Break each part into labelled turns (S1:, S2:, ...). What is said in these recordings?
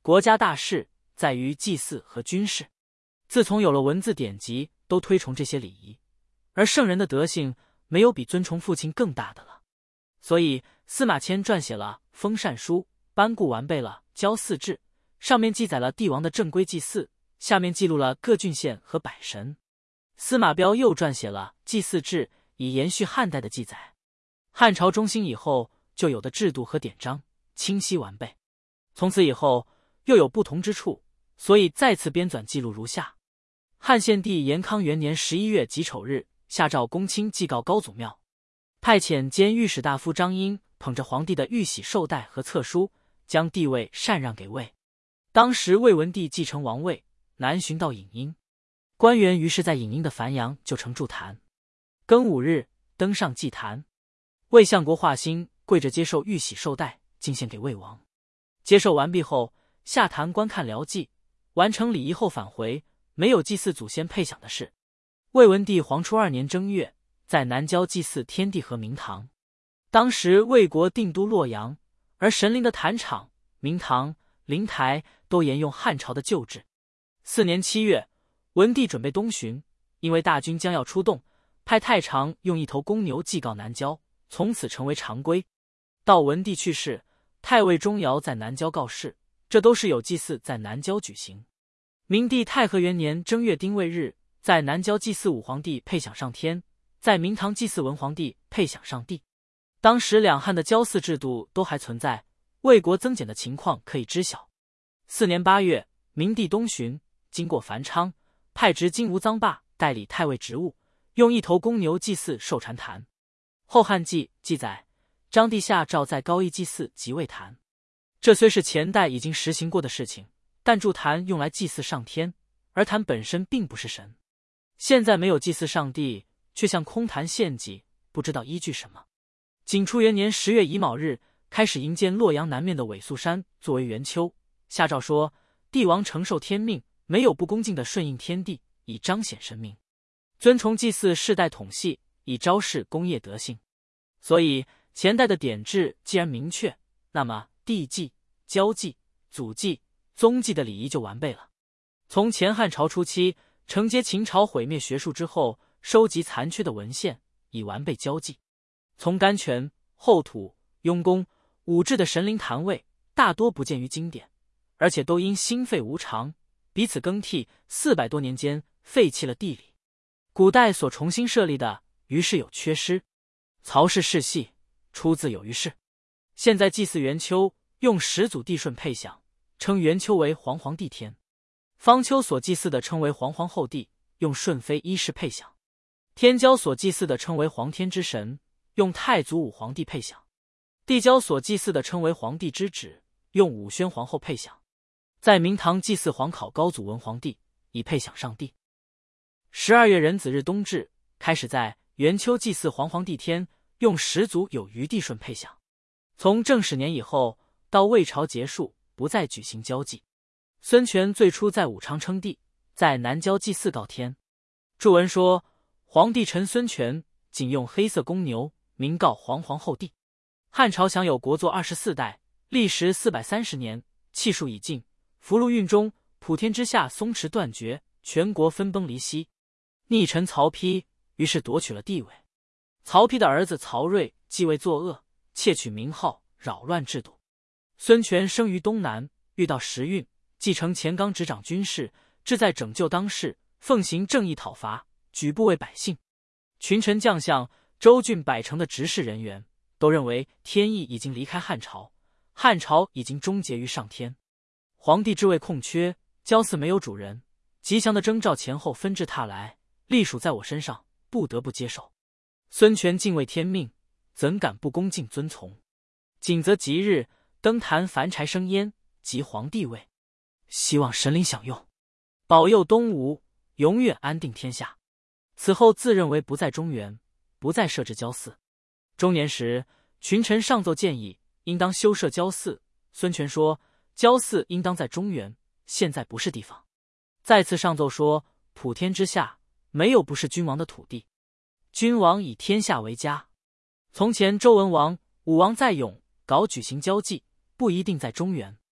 S1: 国家大事在于祭祀和军事。自从有了文字典籍，都推崇这些礼仪，而圣人的德性没有比尊崇父亲更大的了。所以司马迁撰写了《封禅书》，颁布完备了《交祀制》，上面记载了帝王的正规祭祀，下面记录了各郡县和百神。司马彪又撰写了《祭祀制》，以延续汉代的记载。汉朝中兴以后，就有的制度和典章清晰完备。从此以后又有不同之处，所以再次编纂记录如下。汉献帝延康元年11月己丑日，下诏公卿祭告高祖庙，派遣兼御史大夫张英捧着皇帝的玉玺绶带和册书，将帝位禅让给魏。当时魏文帝继承王位，南巡到颍阴，官员于是在颍阴的樊阳就城筑坛。庚午日，登上祭坛，魏相国华歆跪着接受玉玺绶带，进献给魏王。接受完毕后，下坛观看辽祭，完成礼仪后返回，没有祭祀祖先配享的事。魏文帝黄初2年正月，在南郊祭祀天地和明堂。当时魏国定都洛阳，而神灵的坛场、明堂、灵台都沿用汉朝的旧制。4年7月，文帝准备东巡，因为大军将要出动，派太常用1头公牛祭告南郊，从此成为常规。到文帝去世，太尉钟繇在南郊告示，这都是有祭祀在南郊举行。明帝太和元年正月丁未日，在南郊祭祀武皇帝配享上天，在明堂祭祀文皇帝配享上帝。当时两汉的交祀制度都还存在，魏国增减的情况可以知晓。4年8月，明帝东巡，经过繁昌，派执金吾臧霸代理太尉职务，用1头公牛祭祀寿禅坛。后汉纪记载，张帝下诏在高邑祭祀即位坛。这虽是前代已经实行过的事情，但筑坛用来祭祀上天，而坛本身并不是神。现在没有祭祀上帝，却向空坛献祭，不知道依据什么。景初元年10月乙卯日，开始营建洛阳南面的尾素山作为元丘，下诏说帝王承受天命，没有不恭敬的顺应天地，以彰显神明。尊崇祭祀世代统系，以昭示功业德性。所以前代的典制既然明确，那么帝祭、交祭、祖祭、宗祭的礼仪就完备了。从前汉朝初期承接秦朝毁灭学术之后，收集残缺的文献，以完备交祭。从甘泉、后土、雍公、武志的神灵坛位大多不见于经典，而且都因心肺无常彼此更替，400多年间废弃了地理。古代所重新设立的于是有缺失。曹氏世系出自有于氏。现在祭祀元丘，用始祖帝舜配享，称元丘为皇皇帝天。方丘所祭祀的称为皇皇后帝，用顺妃一世配享。天骄所祭祀的称为皇天之神，用太祖武皇帝配享。帝骄所祭祀的称为皇帝之旨，用武宣皇后配享。在明堂祭祀皇考高祖文皇帝，以配享上帝。12月壬子日冬至，开始在元丘祭祀皇皇帝天，用始祖有余帝舜配享。从正始年以后到魏朝结束，不再举行交祭。孙权最初在武昌称帝，在南郊祭祀告天。注文说，皇帝臣孙权仅用黑色公牛，名告皇皇后帝。汉朝享有国祚24代，历时430年，气数已尽，福禄运中，普天之下松弛断绝，全国分崩离析。逆臣曹丕于是夺取了帝位。曹丕的儿子曹睿继位作恶，窃取名号，扰乱制度。孙权生于东南，遇到时运，继承钱纲执掌军事，志在拯救当世，奉行正义讨伐，举步为百姓。群臣将相、州郡百城的执事人员都认为天意已经离开汉朝，汉朝已经终结于上天。皇帝之位空缺，交祀没有主人，吉祥的征兆前后纷至沓来，隶属在我身上，不得不接受。孙权敬畏天命，怎敢不恭敬遵从？景则吉日，登坛凡柴生烟，即皇帝位，希望神灵享用，保佑东吴永远安定天下。此后自认为不在中原，不再设置交祀。中年时，群臣上奏建议，应当修设交祀。孙权说，交祀应当在中原，现在不是地方。再次上奏说，普天之下没有不是君王的土地，君王以天下为家。从前周文王、武王在永搞举行交祭，不一定在中原。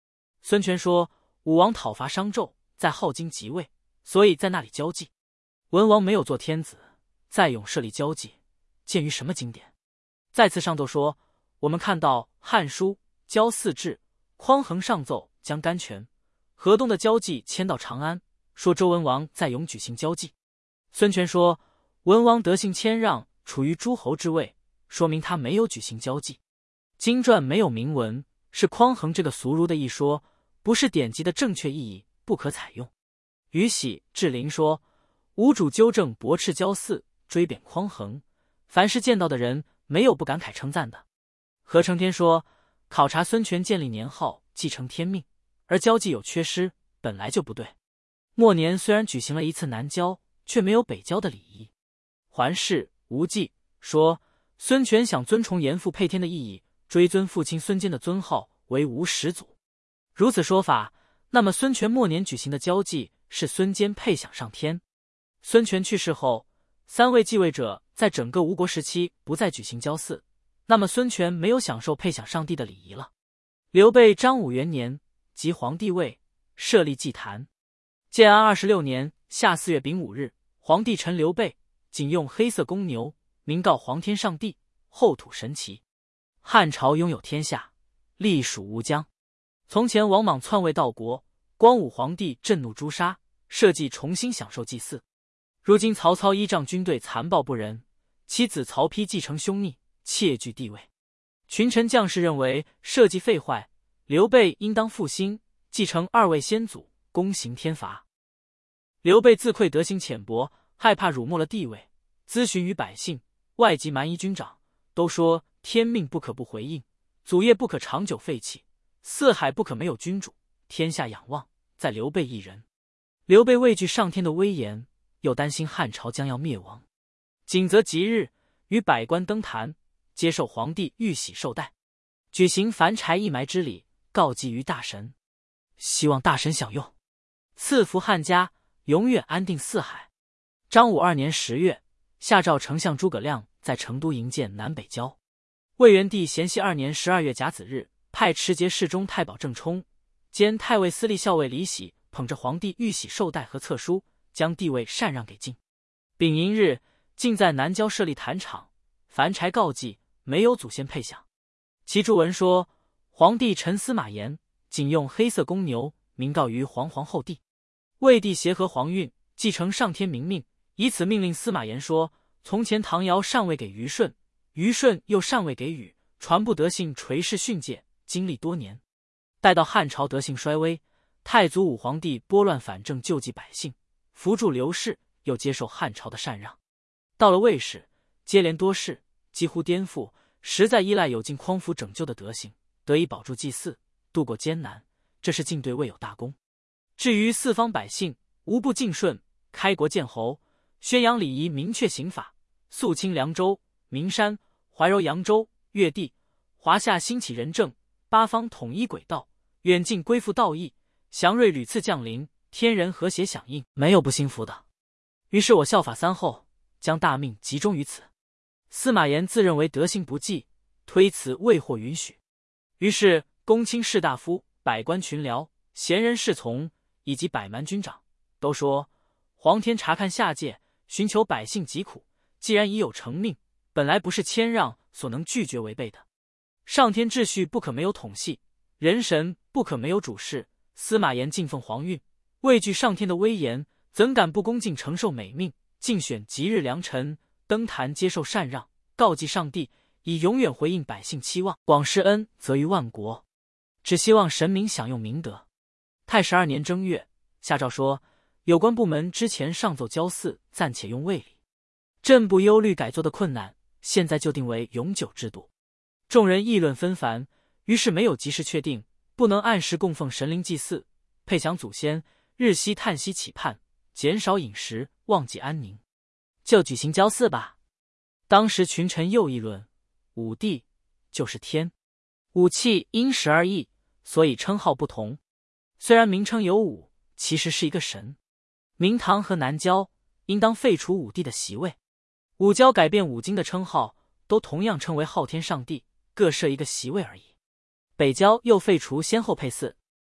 S1: 孙权说，武王讨伐商纣，在镐京即位，所以在那里交际。文王没有做天子，在永设立交际，见于什么经典？再次上奏说，我们看到《汉书·交祀志》，匡衡上奏将甘泉、河东的交际迁到长安，说周文王在永举行交际。孙权说，文王德性谦让，处于诸侯之位，说明他没有举行交际。经传没有明文，是匡衡这个俗儒的一说，不是典籍的正确意义，不可采用。宇喜、智陵说，吴主纠正驳斥交祀，追贬匡衡，凡是见到的人，没有不感慨称赞的。何承天说，考察孙权建立年号，继承天命，而交际有缺失，本来就不对。末年虽然举行了一次南交，却没有北交的礼仪。环氏、吴忌说，孙权想尊崇严父配天的意义，追尊父亲孙坚的尊号为吴始祖。如此说法，那么孙权末年举行的交际是孙坚配享上天。孙权去世后，3位继位者在整个吴国时期不再举行交祀，那么孙权没有享受配享上帝的礼仪了。刘备章武元年即皇帝位，设立祭坛。建安26年夏4月丙午日，皇帝陈刘备，仅用黑色公牛，明告皇天上帝，后土神奇。汉朝拥有天下，隶属吴疆。从前王莽篡位盗国，光武皇帝震怒诛杀，设计重新享受祭祀。如今曹操依仗军队残暴不仁，其子曹丕继承兄逆，窃据帝位。群臣将士认为社稷废坏，刘备应当复兴，继承2位先祖，公行天罚。刘备自愧德行浅薄，害怕辱没了地位，咨询于百姓，外及蛮夷军长，都说天命不可不回应，祖业不可长久废弃，四海不可没有君主，天下仰望在刘备一人。刘备畏惧上天的威严，又担心汉朝将要灭亡，景择吉日，与百官登坛，接受皇帝玉玺绶带，举行凡柴一埋之礼，告祭于大神，希望大神享用，赐福汉家，永远安定四海。章武2年10月，下诏丞相诸葛亮在成都营建南北交。魏元帝咸熙2年12月甲子日，派持节侍中太保郑冲兼太尉司隶校尉李喜捧着皇帝玉玺绶带和册书，将地位禅让给晋。丙寅日，晋在南郊设立坛场，凡柴告祭，没有祖先配享。其注文说，皇帝陈司马炎仅用黑色公牛，明告于皇后帝。魏帝协和皇运，继承上天明命，以此命令司马炎说，从前唐尧禅位给虞舜，虞舜又禅位给禹，传不德性垂世训诫，经历多年。待到汉朝德性衰微，太祖武皇帝拨乱反正，救济百姓，扶助刘氏，又接受汉朝的禅让。到了魏氏，接连多事，几乎颠覆，实在依赖有晋匡扶拯救的德行，得以保住祭祀，度过艰难，这是晋对魏有大功。至于四方百姓，无不敬顺，开国建侯，宣扬礼仪，明确刑法，肃清凉州、岷山、怀柔扬州、越地，华夏兴起仁政，八方统一轨道，远近归附道义，祥瑞屡次降临，天人和谐响应，没有不兴服的。于是我效法3后，将大命集中于此。司马炎自认为德行不济，推辞未获允许。于是公卿士大夫、百官群僚、贤人侍从以及百蛮军长都说，皇天察看下界，寻求百姓疾苦，既然已有成命，本来不是谦让所能拒绝违背的。上天秩序不可没有统系，人神不可没有主事。司马炎敬奉皇运，畏惧上天的威严，怎敢不恭敬承受美命，竞选吉日良辰，登坛接受禅让，告祭上帝，以永远回应百姓期望，广施恩泽于万国，只希望神明享用明德。太史2年正月，下诏说，有关部门之前上奏交祀，暂且用卫礼。朕不忧虑改作的困难，现在就定为永久制度。众人议论纷繁，于是没有及时确定，不能按时供奉神灵祭祀，配享祖先，日夕叹息期盼，减少饮食，忘记安宁，就举行交祀吧。当时群臣又议论，武帝就是天，武器因时而异，所以称号不同。虽然名称有武，其实是一个神。明唐和南郊应当废除武帝的席位，武郊改变武经的称号，都同样称为昊天上帝，各设一个席位而已。北郊又废除先后配祀。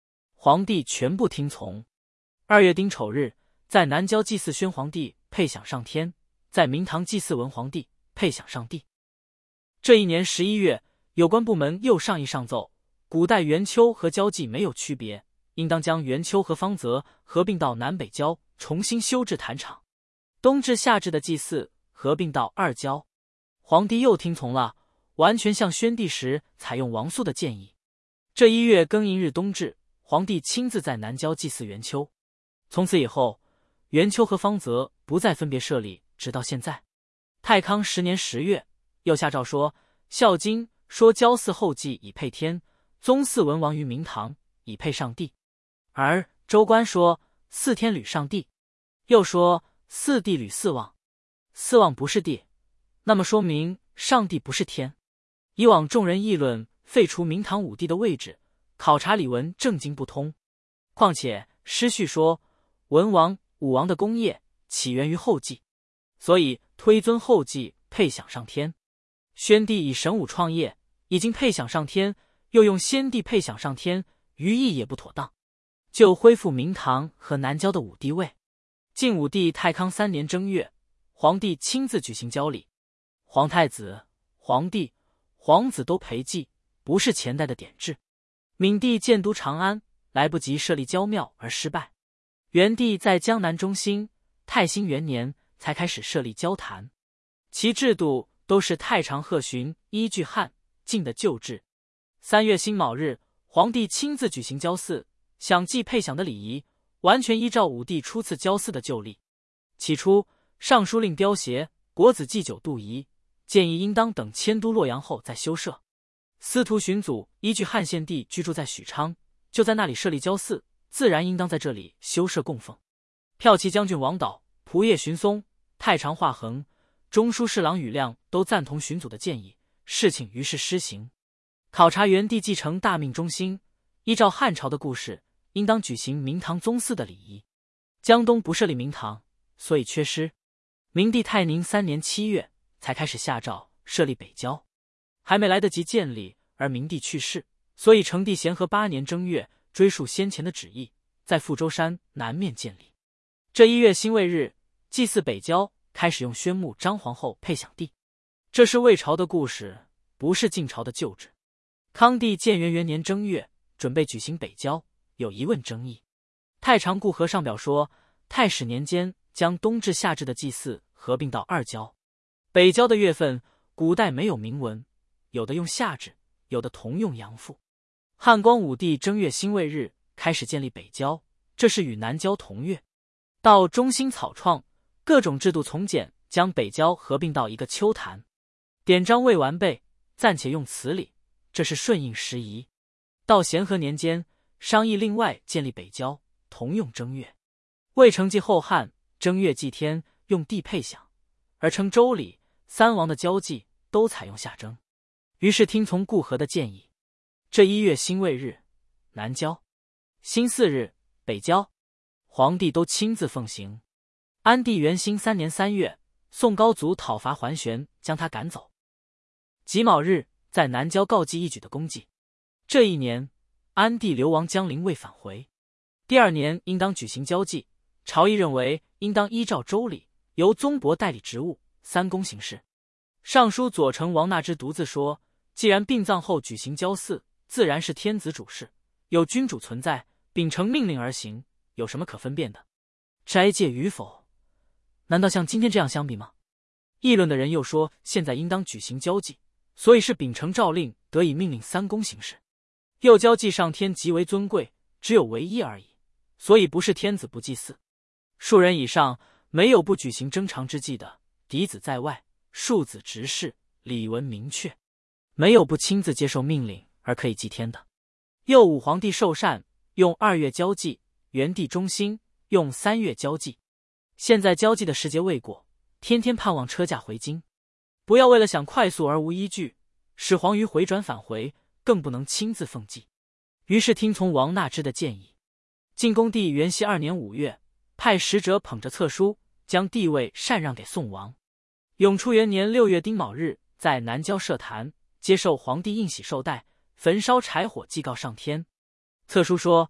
S1: 皇帝全部听从。2月丁丑日，在南郊祭祀宣皇帝，配享上天；在明堂祭祀文皇帝，配享上帝。这一年11月，有关部门又上议上奏，古代元丘和郊祭没有区别，应当将元丘和方泽合并到南北郊，重新修治坛场。冬至夏至的祭祀合并到2郊。皇帝又听从了，完全像宣帝时采用王肃的建议。这1月庚寅日冬至，皇帝亲自在南郊祭祀元丘。从此以后，元丘和方泽不再分别设立，直到现在。太康10年10月，又下诏说，孝经说郊祀后祭以配天，宗祀文王于明堂以配上帝，而周官说祀天履上帝，又说祀地履四望。四望不是地，那么说明上帝不是天。以往众人议论废除明堂五帝的位置，考察礼文正经不通。况且诗序说文王、武王的功业起源于后稷，所以推尊后稷配享上天。宣帝以神武创业，已经配享上天，又用先帝配享上天，余意也不妥当，就恢复明堂和南郊的五帝位。晋武帝太康3年正月，皇帝亲自举行郊礼，皇太子、皇帝、皇子都陪祭，不是前代的典制。闵帝建都长安，来不及设立郊庙而失败。元帝在江南中兴，太兴元年才开始设立郊坛，其制度都是太常贺巡，依据汉晋的旧制。3月辛卯日，皇帝亲自举行郊祀，享祭配享的礼仪完全依照武帝初次郊祀的旧例。起初，尚书令刁协、国子祭酒杜仪建议应当等迁都洛阳后再修设。司徒荀祖依据汉献帝居住在许昌，就在那里设立郊祀，自然应当在这里修设供奉。骠骑将军王导、仆射荀松、太常华衡、中书侍郎宇亮都赞同荀祖的建议，事情于是施行。考察元帝继承大命中兴，依照汉朝的故事，应当举行明堂宗祀的礼仪。江东不设立明堂，所以缺失。明帝泰宁3年7月才开始下诏设立北郊，还没来得及建立，而明帝去世，所以成帝咸和8年正月追溯先前的旨意，在富州山南面建立。这1月辛未日，祭祀北郊开始用宣穆张皇后配享地。这是魏朝的故事，不是晋朝的旧制。康帝建元元年正月准备举行北郊，有疑问争议。太常顾和上表说，太始年间将冬至夏至的祭祀合并到2郊。北郊的月份古代没有明文，有的用夏至，有的同用阳赋。汉光武帝正月辛未日开始建立北郊，这是与南郊同月。到中兴草创，各种制度从简，将北郊合并到一个丘坛。典章未完备，暂且用此礼，这是顺应时宜。到咸和年间，商议另外建立北郊，同用正月。魏成继后汉正月祭天，用地配享，而称周礼。3王的郊祭都采用夏正，于是听从顾和的建议。这1月辛未日，南郊；辛巳日，北郊。皇帝都亲自奉行。安帝元兴3年3月，宋高祖讨伐桓玄，将他赶走。己卯日，在南郊告祭一举的功绩。这一年，安帝流亡江陵未返回。第2年应当举行郊祭，朝议认为应当依照周礼，由宗伯代理职务，3公行事。尚书左丞王纳之独自说，既然殡葬后举行郊祀，自然是天子主事，有君主存在，秉承命令而行，有什么可分辨的？斋戒与否，难道像今天这样相比吗？议论的人又说，现在应当举行郊祭，所以是秉承诏令，得以命令3公行事。又郊祭上天极为尊贵，只有唯一而已，所以不是天子不祭祀。数人以上，没有不举行征常之祭的，嫡子在外，庶子执事，礼文明确，没有不亲自接受命令而可以祭天的。又武皇帝受禅，用2月郊祭，元帝中兴，用3月郊祭。现在郊祭的时节未过，天天盼望车驾回京，不要为了想快速而无依据，使黄馀回转返回，更不能亲自奉祭。于是听从王纳之的建议。晋恭帝元熙2年5月，派使者捧着册书，将帝位禅让给宋王。永初元年6月丁卯日，在南郊设坛，接受皇帝应玺绶带，焚烧柴火祭告上天。册书说，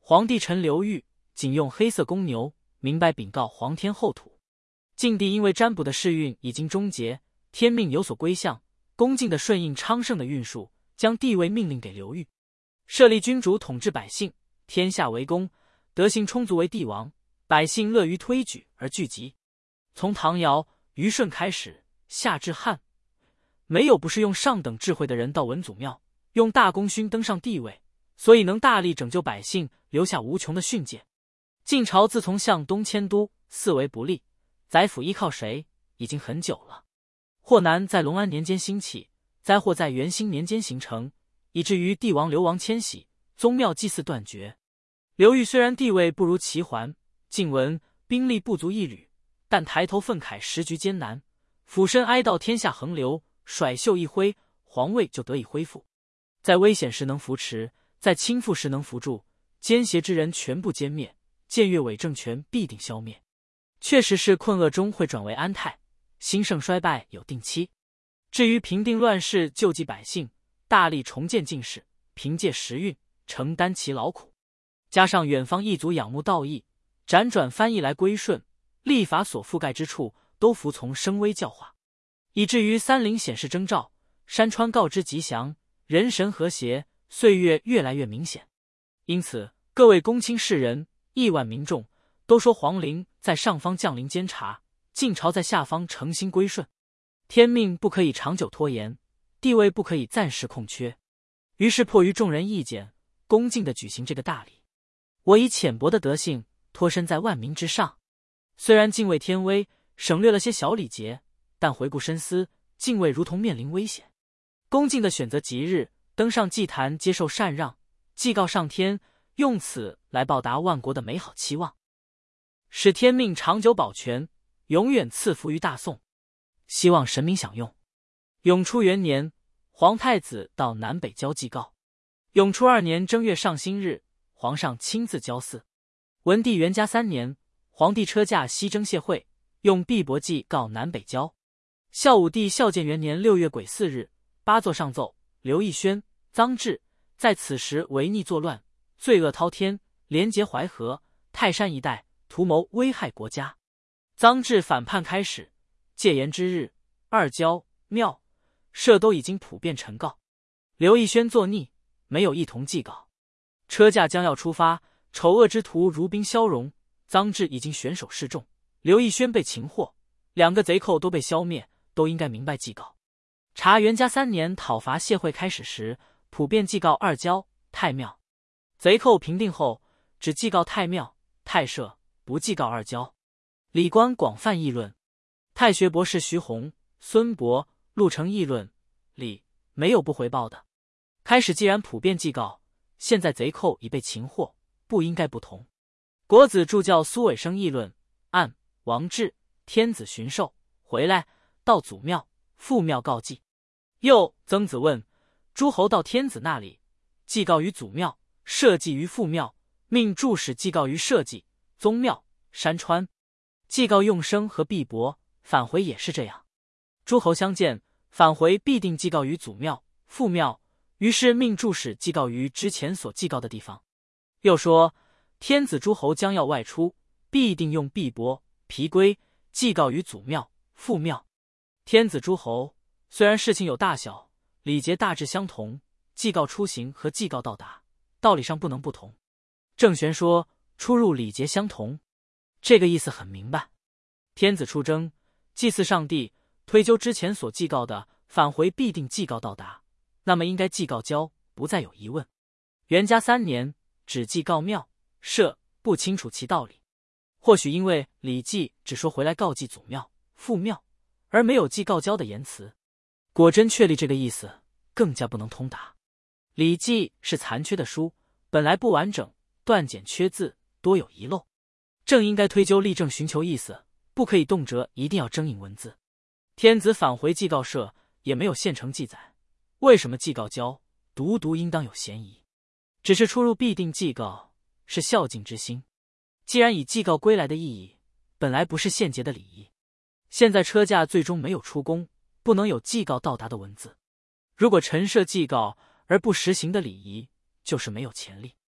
S1: 皇帝臣刘裕仅用黑色公牛，明白禀告皇天后土。晋帝因为占卜的世运已经终结，天命有所归向，恭敬的顺应昌盛的运数，将帝位命令给刘裕，设立君主统治百姓，天下为公，德行充足为帝王，百姓乐于推举而聚集。从唐尧、虞舜开始，下至汉，没有不是用上等智慧的人到文祖庙，用大功勋登上帝位，所以能大力拯救百姓，留下无穷的训诫。晋朝自从向东迁都，四围不利，宰辅依靠谁已经很久了。祸难在隆安年间兴起，灾祸在元兴年间形成，以至于帝王流亡迁徙，宗庙祭祀断绝。刘裕虽然地位不如齐桓、晋文，兵力不足一旅，但抬头愤慨时局艰难，俯身哀悼天下横流，甩袖一挥，皇位就得以恢复。在危险时能扶持，在倾覆时能扶助，奸邪之人全部歼灭，僭越伪政权必定消灭。确实是困厄中会转为安泰，兴盛衰败有定期。至于平定乱世、救济百姓，大力重建晋室，凭借时运，承担其劳苦，加上远方异族仰慕道义，辗转翻译来归顺，历法所覆盖之处都服从声威教化，以至于三陵显示征兆，山川告知吉祥，人神和谐，岁月越来越明显。因此各位公卿士人、亿万民众都说皇陵在上方降临监察，晋朝在下方诚心归顺。天命不可以长久拖延，地位不可以暂时空缺，于是迫于众人意见，恭敬地举行这个大礼。我以浅薄的德性脱身在万民之上，虽然敬畏天威，省略了些小礼节，但回顾深思，敬畏如同面临危险。恭敬地选择吉日，登上祭坛，接受禅让，祭告上天，用此来报答万国的美好期望，使天命长久保全，永远赐福于大宋，希望神明享用。永初元年，皇太子到南北郊祭告。永初2年正月上辛日，皇上亲自交祀。文帝元嘉3年，皇帝车驾西征谢会，用碧帛祭告南北郊。孝武帝孝建元年6月癸巳日，八座上奏，刘义宣、臧质在此时违逆作乱，罪恶滔天，连结淮河、泰山一带，图谋危害国家。臧质反叛开始，戒严之日，二郊、庙、社都已经普遍陈告。刘义宣作逆，没有一同祭告。车驾将要出发，丑恶之徒如冰消融，臧质已经选手示众，刘义宣被擒获，两个贼寇都被消灭，都应该明白祭告。查元嘉3年讨伐谢会开始时，普遍祭告二郊、太庙。贼寇平定后，只祭告太庙、太社，不祭告二郊。礼官广泛议论，太学博士徐弘、孙伯、陆成议论，礼没有不回报的。开始既然普遍祭告，现在贼寇已被擒获，不应该不同。国子助教苏伟生议论，按王志、天子巡狩回来，到祖庙、父庙告祭。又曾子问，诸侯到天子那里，祭告于祖庙，社稷于父庙，命助使祭告于社稷、宗庙、山川。祭告用生和碧帛，返回也是这样。诸侯相见，返回必定祭告于祖庙、父庙，于是命助使祭告于之前所祭告的地方。又说，天子诸侯将要外出，必定用碧帛、皮龟祭告于祖庙、父庙。天子诸侯虽然事情有大小，礼节大致相同，祭告出行和祭告到达，道理上不能不同。郑玄说出入礼节相同，这个意思很明白。天子出征，祭祀上帝，推究之前所祭告的，返回必定祭告到达，那么应该祭告交，不再有疑问。元嘉3年只祭告庙、社，不清楚其道理。或许因为《礼记》只说回来告祭祖庙、父庙，而没有祭告交的言辞。果真确立这个意思，更加不能通达。《礼记》是残缺的书，本来不完整，断简缺字，多有遗漏。正应该推究例证，寻求意思，不可以动辄一定要征引文字。天子返回祭告社，也没有现成记载，为什么祭告交，独独应当有嫌疑。只是出入必定祭告，是孝敬之心。既然以祭告归来的意义，本来不是献节的礼仪，现在车驾最终没有出宫，不能有祭告到达的文字。如果陈设祭告而不实行的礼仪，就是没有前例。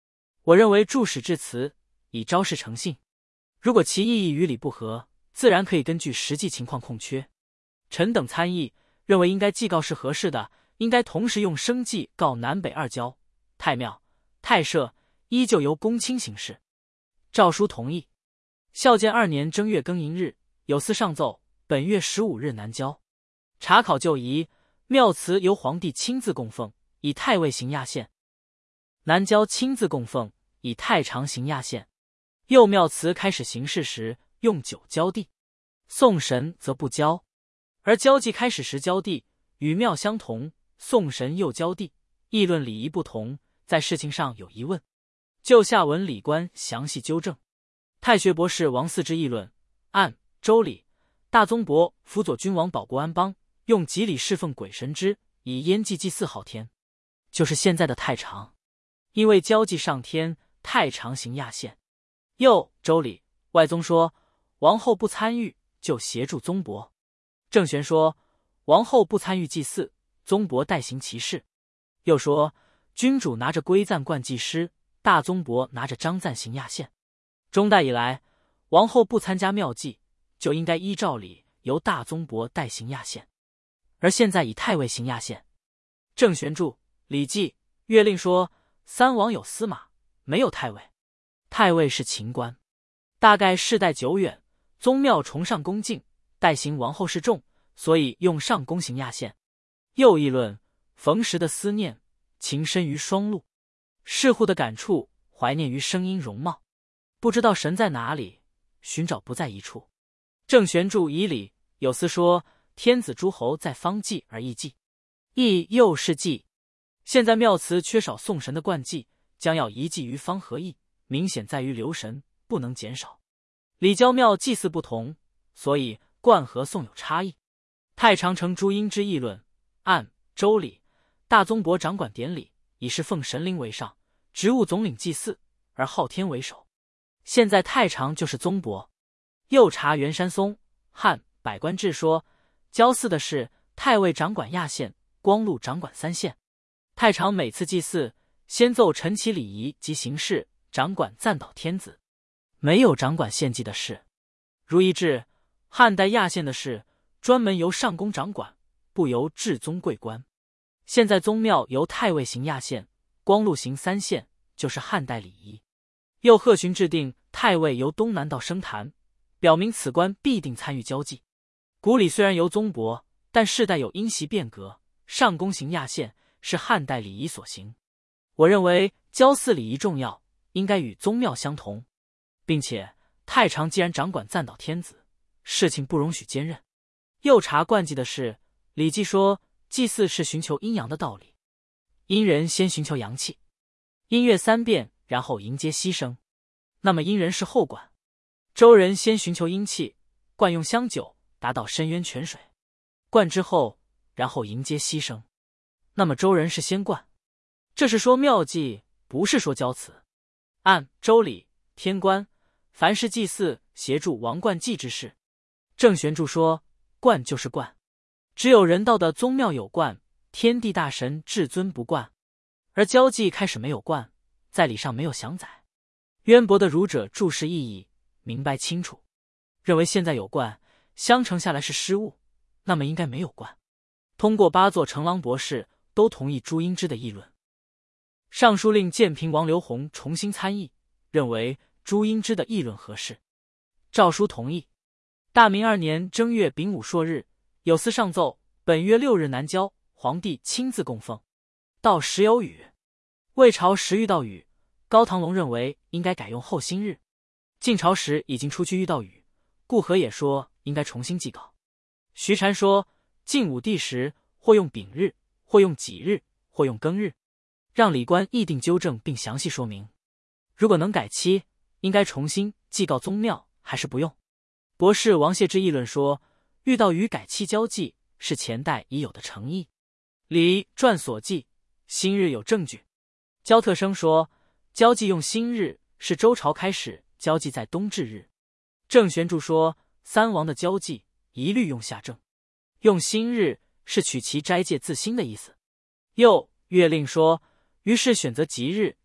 S1: 我认为注史致辞，以昭示诚信。如果其意义与理不合，自然可以根据实际情况空缺。臣等参议，认为应该祭告是合适的，应该同时用生祭告南北二郊、太庙、太社，依旧由公卿行事。诏书同意。孝建2年正月庚寅日，有司上奏，本月15日南郊查考旧遗，庙祠由皇帝亲自供奉，以太尉行亚献；南郊亲自供奉，以太常行亚献。右庙祠开始行事时用酒浇地，送神则不浇，而交祭开始时浇地，与庙相同，送神又浇地，议论礼仪不同，在事情上有疑问，就下文礼官详细纠正。太学博士王嗣之议论，按周礼，大宗伯辅佐君王保国安邦，用吉礼侍奉鬼神之，以焉祭祭祀昊天，就是现在的太常，因为交祭上天，太常行亚献。又周礼，外宗说王后不参与，就协助宗伯。郑玄说王后不参与祭祀，宗伯代行其事。又说君主拿着归赞冠祭师，大宗伯拿着章赞行亚献。中代以来，王后不参加庙祭，就应该依照礼由大宗伯代行亚献，而现在以太尉行亚献。郑玄注《礼记·乐令》说三王有司马，没有太尉，太尉是秦官。大概世代久远，宗庙崇尚恭敬，代行王后示众，所以用上宫行亚献。又议论逢时的思念，情深于双露；视户的感触，怀念于声音容貌。不知道神在哪里，寻找不在一处。郑玄注以礼，有司说天子诸侯在方祭而异祭，亦又是祭。现在庙祠缺少送神的冠祭，将要移祭于方合意，明显在于留神，不能减少。礼教庙祭祀不同，所以冠和送有差异。太常承朱缨之议论，按周礼，大宗伯掌管典礼，以侍奉神灵为上，职务总领祭祀，而昊天为首。现在太常就是宗伯。又查袁山松汉百官志说，交祀的是太尉掌管亚献，光禄掌管三献。太常每次祭祀，先奏陈其礼仪及行事，掌管赞导天子，没有掌管献祭的事。如一制，汉代亚献的事，专门由上宫掌管，不由至宗贵官。现在宗庙由太尉行亚献，光禄行三献，就是汉代礼仪。又贺询制定太尉由东南到生坛，表明此官必定参与交际。古礼虽然由宗伯，但世代有因袭变革，上宫行亚献是汉代礼仪所行。我认为交祀礼仪重要，应该与宗庙相同，并且太常既然掌管赞导天子，事情不容许兼任。又查冠祭的事，礼记说祭祀是寻求阴阳的道理，阴人先寻求阳气，音乐三变，然后迎接牺牲。那么阴人是后冠，周人先寻求阴气，灌用香酒，达到深渊泉水，灌之后，然后迎接牺牲。那么周人是先灌，这是说庙祭，不是说交祠。按周礼，天官凡是祭祀协助王冠祭之事。郑玄注说冠就是冠，只有人道的宗庙有冠，天地大神至尊不冠，而交祭开始没有冠，在礼上没有详载。渊博的儒者注释意义，明白清楚，认为现在有冠，相承下来是失误，那么应该没有冠。通过8座成郎博士都同意朱缨之的议论。尚书令建平王刘宏重新参议，认为朱缨之的议论合适，诏书同意。大明2年正月丙午朔日，有司上奏，本月6日南郊，皇帝亲自供奉，到时有雨。魏朝时遇到雨，高唐龙认为应该改用后辛日。晋朝时已经出去遇到雨，顾和也说应该重新祭告。徐禅说晋武帝时或用丙日，或用己日，或用庚日，让礼官议定纠正并详细说明。如果能改期，应该重新祭告宗庙，还是不用？博士王谢之议论说，遇到雨改期交祭是前代已有的诚意。礼传所记，辛日有证据。焦特生说，交祭用辛日是周朝开始交祭在冬至日。郑玄注说，三王的交祭一律用夏正，用辛日是取其斋戒自新的意思。又乐令说，于是选择吉日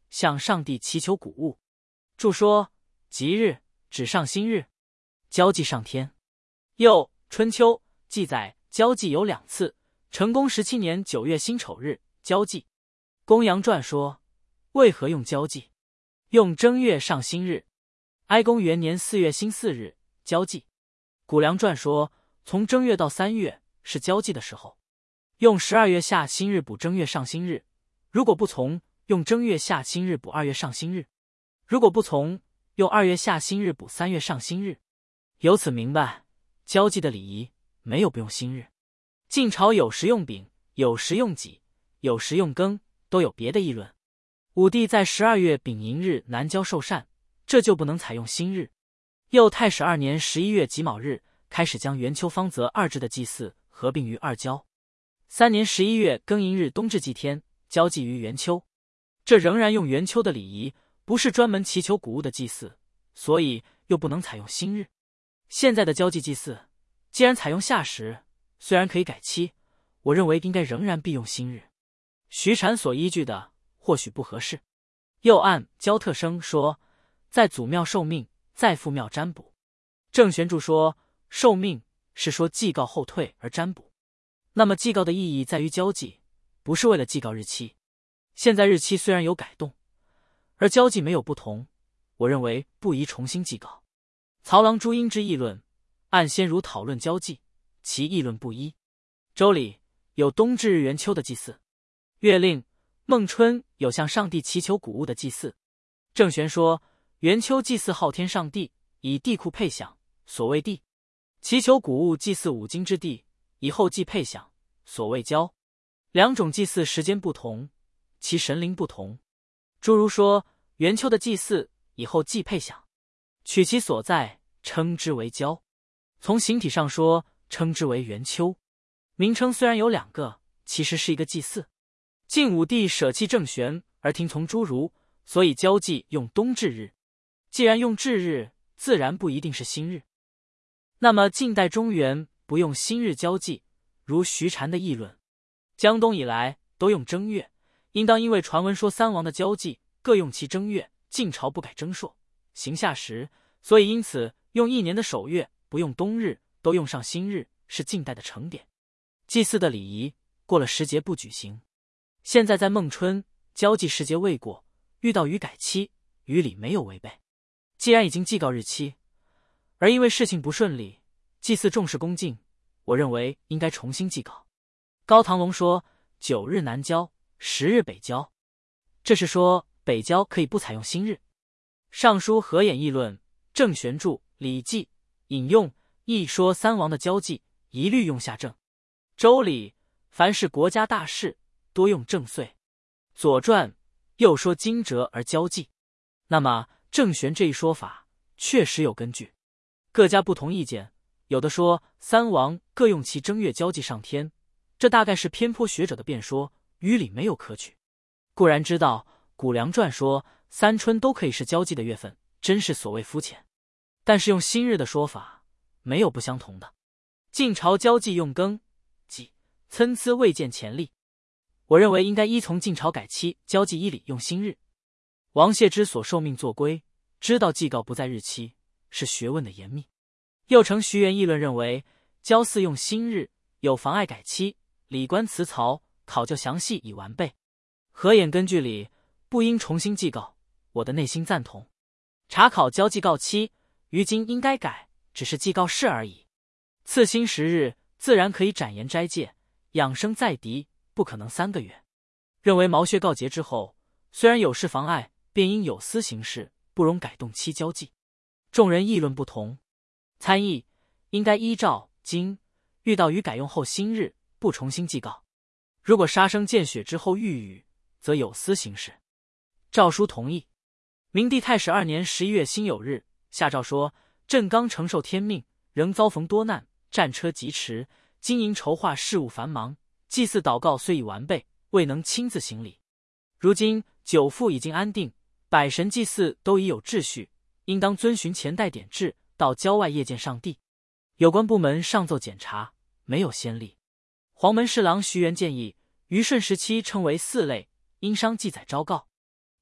S1: 向上帝祈求谷物。注说吉日指上新日，交际上天。又春秋记载交际有2次，成公17年9月辛丑日交际。公羊传说为何用交际？用正月上新日。哀公元年4月辛巳日交际。谷梁传说从正月到3月是交际的时候，用12月下新日补正月上新日。如果不从，用正月下新日补2月上新日。如果不从，用2月下新日补3月上新日。由此明白，交际的礼仪没有不用新日。晋朝有时用丙，有时用己，有时用庚，都有别的议论。武帝在12月丙寅日南郊受禅，这就不能采用新日。又太史2年11月己卯日开始将元秋方泽2至的祭祀合并于二交。3年11月庚寅日冬至祭天，交祭于元秋。这仍然用元秋的礼仪，不是专门祈求谷物的祭祀，所以又不能采用新日。现在的交际祭祀，既然采用夏时，虽然可以改期，我认为应该仍然必用新日。徐禅所依据的或许不合适。又按焦特生说，在祖庙受命，再赴庙占卜。郑玄注说，受命是说祭告后退而占卜，那么祭告的意义在于交际，不是为了祭告日期。现在日期虽然有改动，而交际没有不同，我认为不宜重新祭告。曹郎朱英之议论，按先儒讨论交际，其议论不一。周礼有冬至日元秋的祭祀，月令孟春有向上帝祈求谷物的祭祀。郑玄说，元秋祭祀昊天上帝，以地库配享，所谓地；祈求谷物祭祀五经之地，以后祭配享，所谓交。两种祭祀时间不同，其神灵不同。诸如说元秋的祭祀以后祭配享，取其所在，称之为交。从形体上说，称之为元秋。名称虽然有2个，其实是一个祭祀。晋武帝舍弃郑玄而听从诸儒，所以交际用冬至日。既然用至日，自然不一定是新日。那么晋代中原不用新日交际，如徐禅的议论。江东以来都用正月，应当因为传闻说3王的交际各用其正月，晋朝不改正朔，行夏时，所以因此用1年的首月，不用冬日，都用上新日，是晋代的成典。祭祀的礼仪过了时节不举行。现在在孟春，交际时节未过，遇到予改期，于礼没有违背。既然已经祭告日期，而因为事情不顺利，祭祀重视恭敬，我认为应该重新祭告。高唐龙说9日南交，10日北交，这是说北交可以不采用新日。尚书何衍议论，郑玄注《礼记》引用，亦说3王的交际一律用夏正。周礼凡是国家大事，多用正岁。左传又说惊蛰而交际，那么郑玄这一说法确实有根据。各家不同意见，有的说3王各用其正月交际上天，这大概是偏颇学者的辩说，于理没有可取。固然知道谷梁传说3春都可以是交际的月份，真是所谓肤浅，但是用新日的说法没有不相同的。晋朝交际用庚己，参差未见前例，我认为应该依从晋朝改期，交际依礼用新日。王谢之所受命作归，知道祭告不在日期，是学问的严密。又承徐元议论认为，交祀用新日有妨碍改期，礼官辞曹考究详细已完备。何衍根据礼不应重新祭告，我的内心赞同。查考交际告期，于今应该改，只是祭告事而已。次辛10日自然可以展颜斋戒，养生在敌，不可能3个月。认为毛穴告捷之后，虽然有事妨碍，便应有司行事，不容改动期交际。众人议论不同，参议应该依照经遇到雨改用后新日，不重新祭告。如果杀生见血之后遇雨，则有司行事。诏书同意。明帝太史2年11月辛酉日下诏说，朕刚承受天命，仍遭逢多难，战车疾驰，经营筹划事务繁忙，祭祀祷告虽已完备，未能亲自行礼。如今九父已经安定，百神祭祀都已有秩序，应当遵循前代典制，到郊外谒见上帝。有关部门上奏检查，没有先例。黄门侍郎徐元建议，虞舜时期称为4类，因商记载昭告。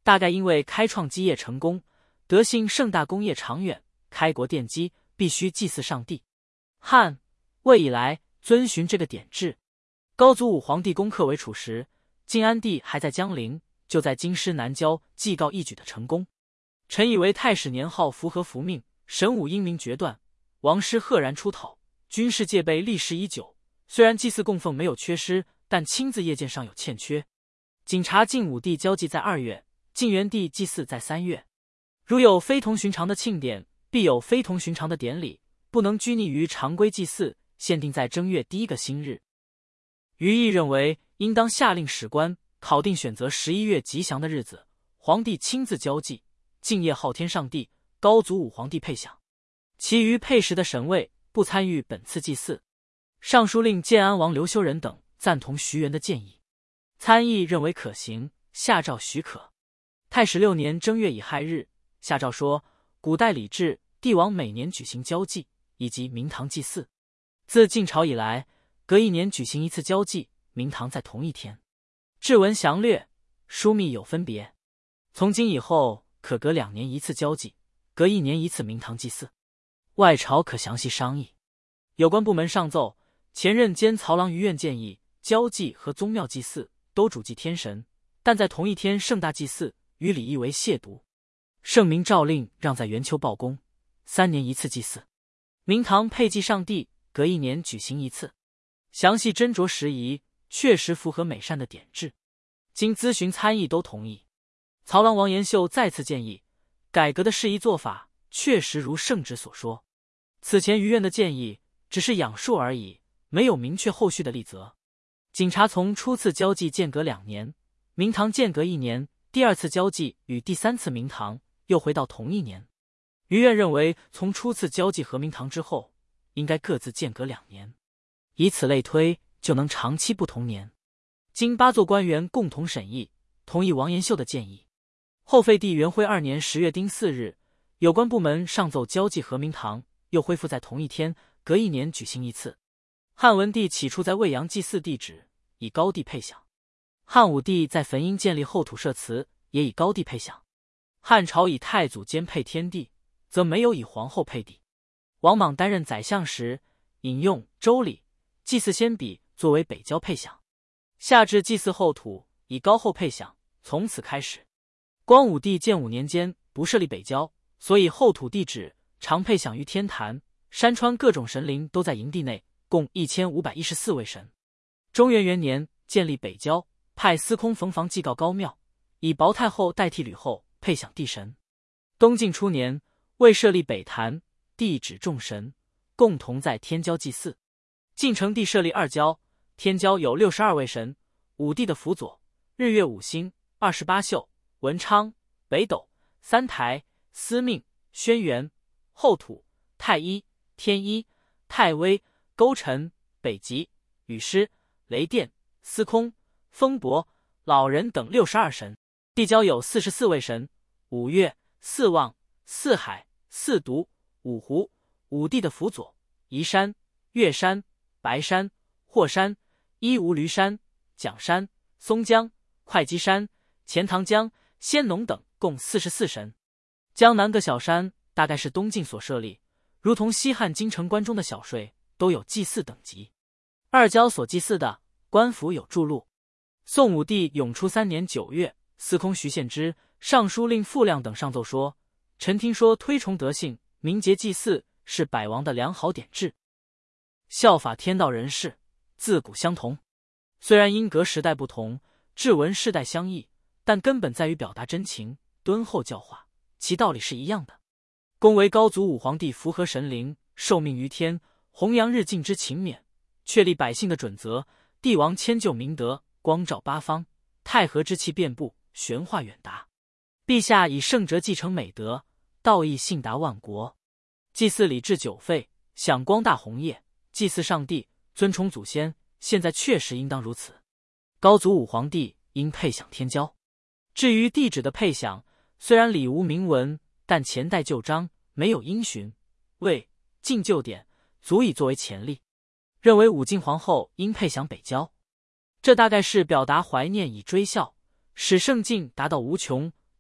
S1: 大概因为开创基业成功，德幸盛大，功业长远，开国奠基必须祭祀上帝。汉、魏以来遵循这个典制。高祖武皇帝攻克为楚时，晋安帝还在江陵，就在京师南郊祭告一举的成功。臣以为太史年号符合福命，神武英明决断，王师赫然出讨，军事戒备历时已久。虽然祭祀供奉没有缺失，但亲自夜见上有欠缺。谨察晋武帝交祭在2月，晋元帝祭祀在3月。如有非同寻常的庆典，必有非同寻常的典礼，不能拘泥于常规祭祀，限定在正月第1个辛日。于毅认为，应当下令史官考定选择11月吉祥的日子，皇帝亲自交祭，敬业昊天上帝，高祖武皇帝配享。其余配食的神位不参与本次祭祀。尚书令建安王刘修仁等赞同徐元的建议，参议认为可行，下诏许可。太史6年正月乙亥日，下诏说，古代礼制，帝王每年举行交祭以及明堂祭祀。自晋朝以来，隔1年举行一次交祭，明堂在同一天。制文详略，枢密有分别。从今以后，可隔2年一次交祭，隔1年一次明堂祭祀。外朝可详细商议。有关部门上奏，前任兼曹郎于院建议，交祭和宗庙祭祀都主祭天神，但在同一天盛大祭祀，与礼义为亵渎。圣明诏令让在元秋报功，3年一次祭祀。明堂配祭上帝，隔1年举行一次。详细斟酌时宜，确实符合美善的典制。经咨询参议都同意。曹郎王延秀再次建议，改革的适宜做法确实如圣旨所说。此前于院的建议只是养术而已，没有明确后续的例则。谨察从初次交祭间隔2年，明堂间隔1年，第2次交祭与第3次明堂又回到同一年。于院认为，从初次交祭和明堂之后，应该各自间隔2年，以此类推，就能长期不同年。经8座官员共同审议，同意王延秀的建议。后废帝元徽2年10月丁巳日，有关部门上奏交祭和明堂又恢复在同一天，隔1年举行一次。汉文帝起初在魏阳祭祀地址，以高地配享。汉武帝在汾阴建立后土社祠，也以高地配享。汉朝以太祖兼配天地，则没有以皇后配地。王莽担任宰相时，引用《周礼》，祭祀先妣作为北郊配享。夏至祭祀后土，以高后配享，从此开始。光武帝建武年间不设立北郊，所以后土地址常配享于天坛、山川，各种神灵都在营地内，共1514位神。中元元年建立北郊，派司空冯房祭告高庙，以薄太后代替吕后配享地神。东晋初年未设立北坛，地址众神共同在天郊祭祀。晋成帝设立2郊，天郊有62位神，武帝的辅佐、日月5星、28宿、文昌、北斗、三台、司命、轩辕、后土、太一、天一、太微、勾陈、北极、雨师、雷电、司空、风伯、老人等62神。地郊有44位神，五岳、四望、四海、四渎、五湖。武帝的辅佐，宜山、岳山、白山、霍山、伊吾驴山、蒋山、松江、会稽山、钱塘江、仙农等共44神。江南各小山大概是东晋所设立，如同西汉京城关中的小税，都有祭祀等级。2郊所祭祀的官府有注录。宋武帝永初3年9月，司空徐献之、尚书令傅亮等上奏说，臣听说推崇德性、明节祭祀是百王的良好典制，效法天道人士，自古相同。虽然因隔时代不同，制文世代相异，但根本在于表达真情，敦厚教化，其道理是一样的。恭为高祖武皇帝符合神灵，受命于天，弘扬日进之勤勉，确立百姓的准则，帝王迁就明德，光照八方，太和之气遍布，玄化远达。陛下以圣哲继承美德，道义信达万国。祭祀礼制久废，享光大宏业，祭祀上帝，尊崇祖先，现在确实应当如此。高祖武皇帝应配享天郊。至于地址的配享，虽然礼无明文，但前代旧章没有因循，魏晋旧典足以作为前例，认为武靖皇后应配享北郊。这大概是表达怀念以追孝，使圣敬达到无穷，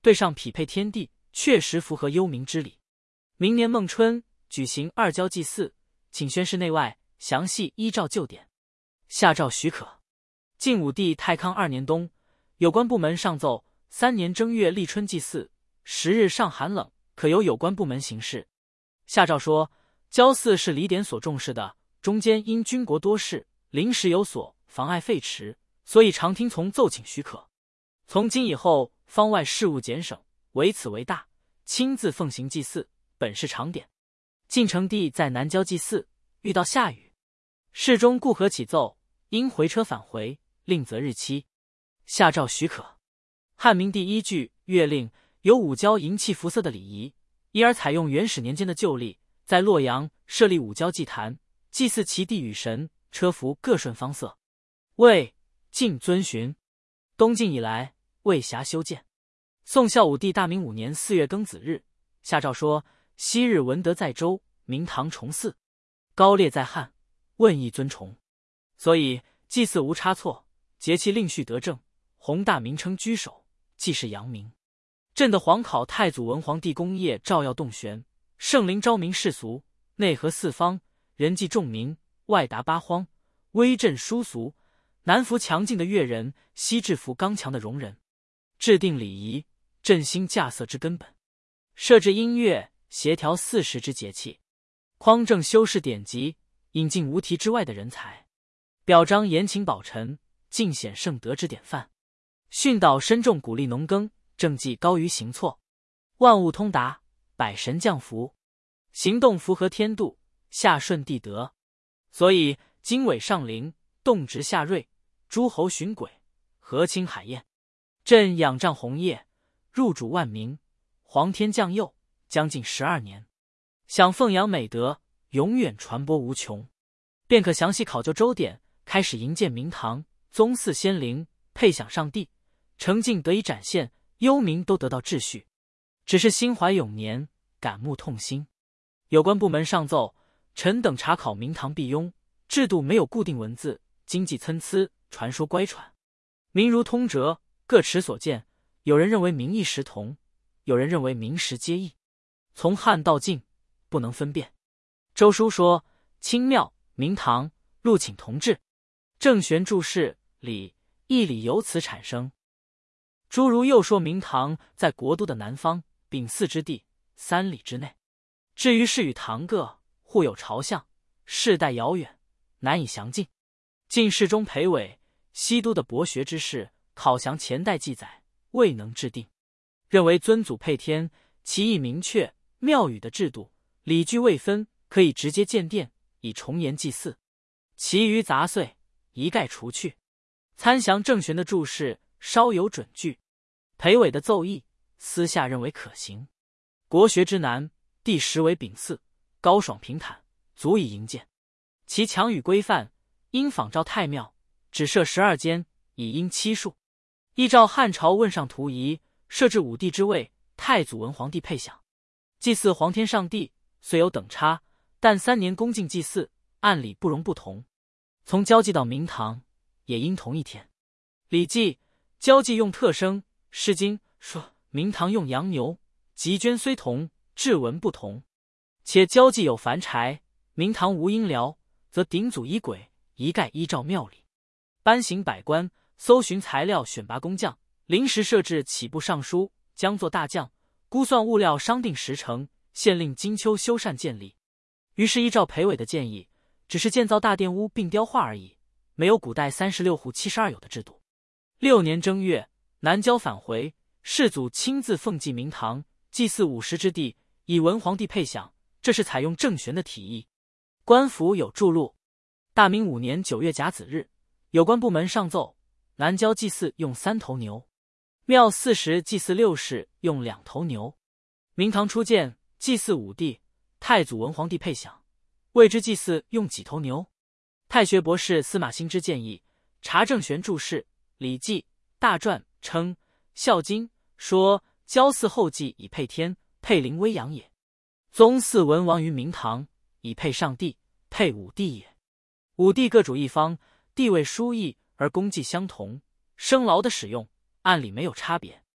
S1: 对上匹配天地，确实符合幽冥之理。明年孟春举行二交祭祀，请宣示内外，详细依照旧典。下诏许可。晋武帝太康2年冬，有关部门上奏：3年正月立春祭祀，10日尚寒冷，可由有关部门行事。下诏说，郊祀是礼典所重视的，中间因军国多事，临时有所妨碍废弛，所以常听从奏请许可。从今以后，方外事务简省，唯此为大，亲自奉行祭祀，本是常典。晋成帝在南郊祭祀，遇到下雨，侍中顾何启奏，应回车返回，另择日期。下诏许可。汉明帝依据月令，有五交银器服色的礼仪，因而采用元始年间的旧例，在洛阳设立五交祭坛，祭祀其地与神，车服各顺方色。魏晋遵循。东晋以来，未暇修建。宋孝武帝大明5年4月庚子日，下诏说：昔日闻得在周，明堂重祀，高烈在汉，问亦尊崇。所以祭祀无差错，节气令序得正，宏大名称居首，既是扬名。朕的皇考太祖文皇帝功业照耀洞玄，圣灵昭明世俗，内合四方，人济众民，外达八荒，威震殊俗，南服强劲的越人，西制服刚强的戎人。制定礼仪，振兴稼穑之根本；设置音乐，协调40之节气；匡正修饰典籍，引进无题之外的人才；表彰严勤保臣，尽显圣德之典范；训导深重，鼓励农耕，政绩高于行错；万物通达，百神降福，行动符合天度，下顺地德。所以经纬上陵，动直下锐，诸侯巡轨，河清海晏。朕仰仗鸿业，入主万民，皇天降佑，将近12年，想奉扬美德，永远传播无穷，便可详细考究周典，开始营建明堂，宗祀先灵，配享上帝，成境得以展现，幽冥都得到秩序。只是心怀永年，感慕痛心。有关部门上奏，臣等查考明堂必庸，制度没有固定文字，经济参差，传说乖舛，民如通辙，各持所见，有人认为名义实同，有人认为名实皆异，从汉到晋不能分辨。周书说：清庙、明堂、禄请同治，郑玄注释礼义理由此产生。诸如又说明堂在国都的南方，丙巳之地，3里之内。至于是与堂各，互有朝向，世代遥远，难以详尽。晋世宗裴伟西都的博学之士，考详前代记载，未能制定，认为尊祖配天，其意明确，庙宇的制度礼具未分，可以直接建殿，以重言祭祀，其余杂碎一概除去。参详郑玄的注释，稍有准据。裴伟的奏议，私下认为可行。国学之难，第10为丙巳，高爽平坦，足以营建。其强与规范，应仿照太庙，只设12间，以应期数。依照汉朝问上图仪，设置武帝之位，太祖文皇帝配享。祭祀皇天上帝，虽有等差，但3年恭敬祭祀，按理不容不同。从交祭到明堂，也应同一天。礼记交祭用特生，诗经说明堂用羊牛，集捐虽同，制文不同。且交祭有凡柴，明堂无阴辽，则鼎祖仪轨，一概依照庙礼。颁行百官，搜寻材料，选拔工匠，临时设置起部尚书，将作大将，估算物料，商定时程，县令金秋修缮建立。于是依照裴伟的建议，只是建造大殿屋并雕画而已，没有古代36户72友的制度。6年正月，南郊返回，世祖亲自奉祭明堂，祭祀50之地，以文皇帝配享，这是采用郑玄的体意。官府有注录。大明5年9月甲子日，有关部门上奏，南郊祭祀用3头牛，庙40祭祀6事用2头牛。明堂初建，祭祀武帝、太祖文皇帝配享，未知祭祀用几头牛。太学博士司马欣之建议，查郑玄注释《礼记》大传称，《孝经》说交祀后祭以配天，配灵威阳也。宗祀文王于明堂，以配上帝，配武帝也。武帝各主一方，地位殊异而功绩相同，生劳的使用按理没有差别。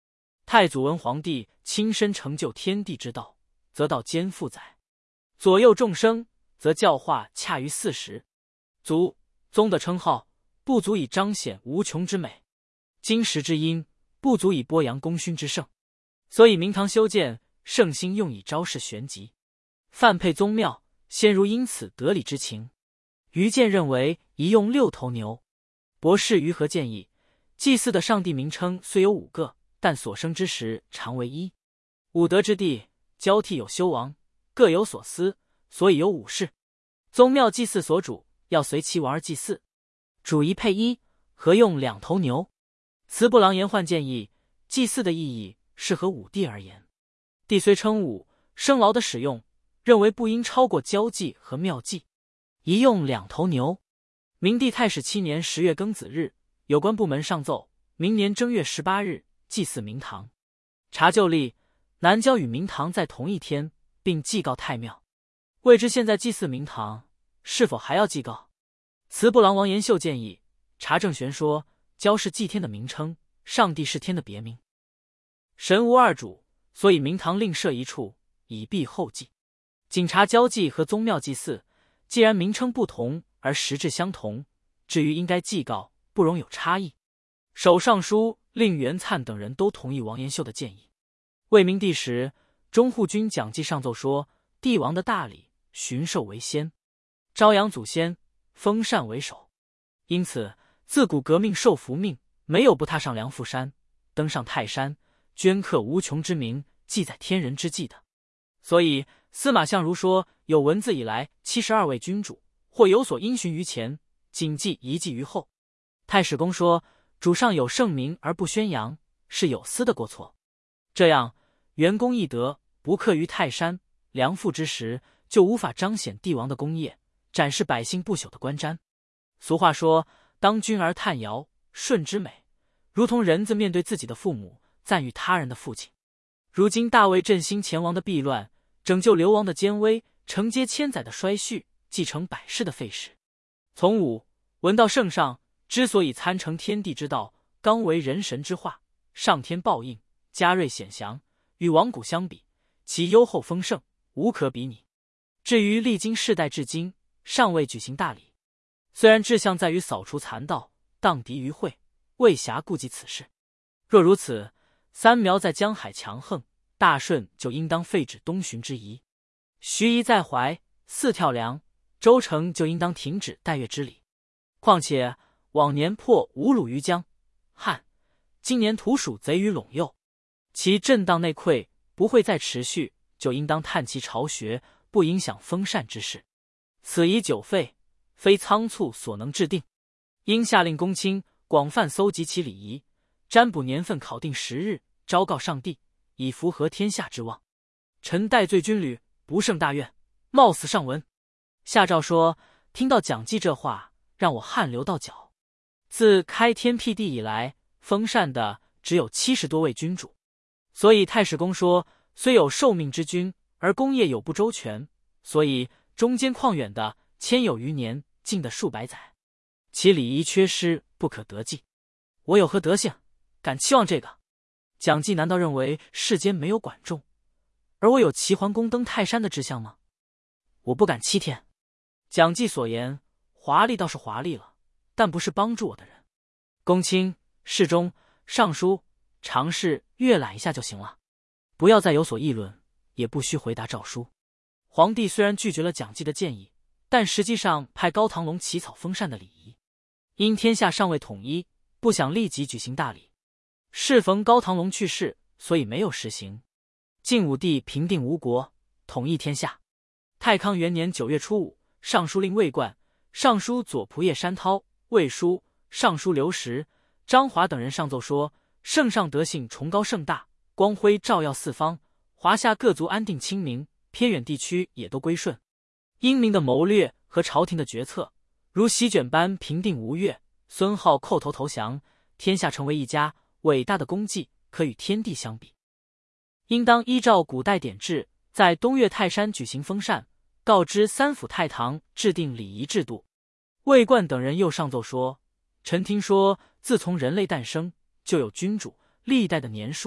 S1: 太祖文皇帝亲身成就天地之道，则道兼负载；左右众生，则教化恰于40。祖、宗的称号不足以彰显无穷之美，金石之音不足以播扬功勋之盛，所以明堂修建，圣心用以昭示玄极，范配宗庙，先如因此得理之情。于建认为宜用6头牛。博士于和建议，祭祀的上帝名称虽有5个，但所生之时常为1。5德之地，交替有修王，各有所司，所以有5事。宗庙祭祀所主，要随其王而祭祀，主一配1，合用2头牛。慈不郎延焕建议，祭祀的意义是和5帝而言。帝虽称5，生劳的使用，认为不应超过交祭和庙祭，宜用2头牛。明帝太史7年10月庚子日，有关部门上奏，明年正月18日祭祀明堂。查旧历，南郊与明堂在同一天，并祭告太庙。未知现在祭祀明堂，是否还要祭告？慈不郎王延秀建议，查证玄说，郊是祭天的名称，上帝是天的别名，神无二主，所以明堂另设一处，以避后祭。警察交祭和宗庙祭祀，既然名称不同而实质相同，至于应该祭告，不容有差异。首尚书令元粲等人都同意王延秀的建议。魏明帝时，中护军蒋济上奏说，帝王的大礼，巡狩为先，朝阳祖先，封禅为首。因此自古革命受福命，没有不踏上梁父山，登上泰山，镌刻无穷之名，记载天人之际的。所以司马相如说，有文字以来72位君主，或有所因循于前，谨记遗迹于后。太史公说，主上有圣名而不宣扬，是有司的过错。这样元功易得，不刻于泰山梁父之时，就无法彰显帝王的功业，展示百姓不朽的观瞻。俗话说，当君而叹尧舜之美，如同人子面对自己的父母，赞誉他人的父亲。如今大魏振兴前王的避乱，拯救流亡的奸威，承接千载的衰序，继承百世的废史。从武文到圣上，之所以参成天地之道，刚为人神之化，上天报应，嘉瑞显祥，与王古相比，其优厚丰盛，无可比拟。至于历经世代至今，尚未举行大礼，虽然志向在于扫除残道，荡涤于秽，未暇顾及此事。若如此，三苗在江海强横，大顺就应当废止东巡之仪；徐夷在淮，四跳梁，周成就应当停止代月之礼。况且往年破吴虏于江汉，今年土属贼于陇右，其震荡内溃不会再持续，就应当探其巢穴，不影响封禅之事。此宜久废，非仓促所能制定，应下令公卿广泛搜集其礼仪，占卜年份，考定时日，昭告上帝，以符合天下之望。臣戴罪军旅，不胜大愿，冒死上文。下诏说，听到蒋济这话，让我汗流到脚。自开天辟地以来，封禅的只有70多位君主，所以太史公说，虽有受命之君，而功业有不周全，所以中间旷远的1000有余年，近的数百载，其礼仪缺失，不可得计。我有何德性，敢期望这个？蒋济难道认为世间没有管仲，而我有齐桓公登泰山的志向吗？我不敢欺天。蒋济所言华丽倒是华丽了，但不是帮助我的人。公卿、侍中、尚书尝试阅览一下就行了，不要再有所议论，也不需回答诏书。皇帝虽然拒绝了蒋济的建议，但实际上派高唐龙起草封禅的礼仪，因天下尚未统一，不想立即举行大礼。适逢高唐龙去世，所以没有实行。晋武帝平定吴国，统一天下。太康元年9月初5，尚书令魏冠、尚书左仆射山涛、魏书、尚书刘石、张华等人上奏说，圣上德性崇高盛大，光辉照耀四方，华夏各族安定清明，偏远地区也都归顺。英明的谋略和朝廷的决策，如席卷般平定吴越，孙皓叩头投降，天下成为一家，伟大的功绩可与天地相比。应当依照古代典制，在东岳泰山举行封禅，告知三府太堂制定礼仪制度。魏冠等人又上奏说，臣听说自从人类诞生，就有君主，历代的年数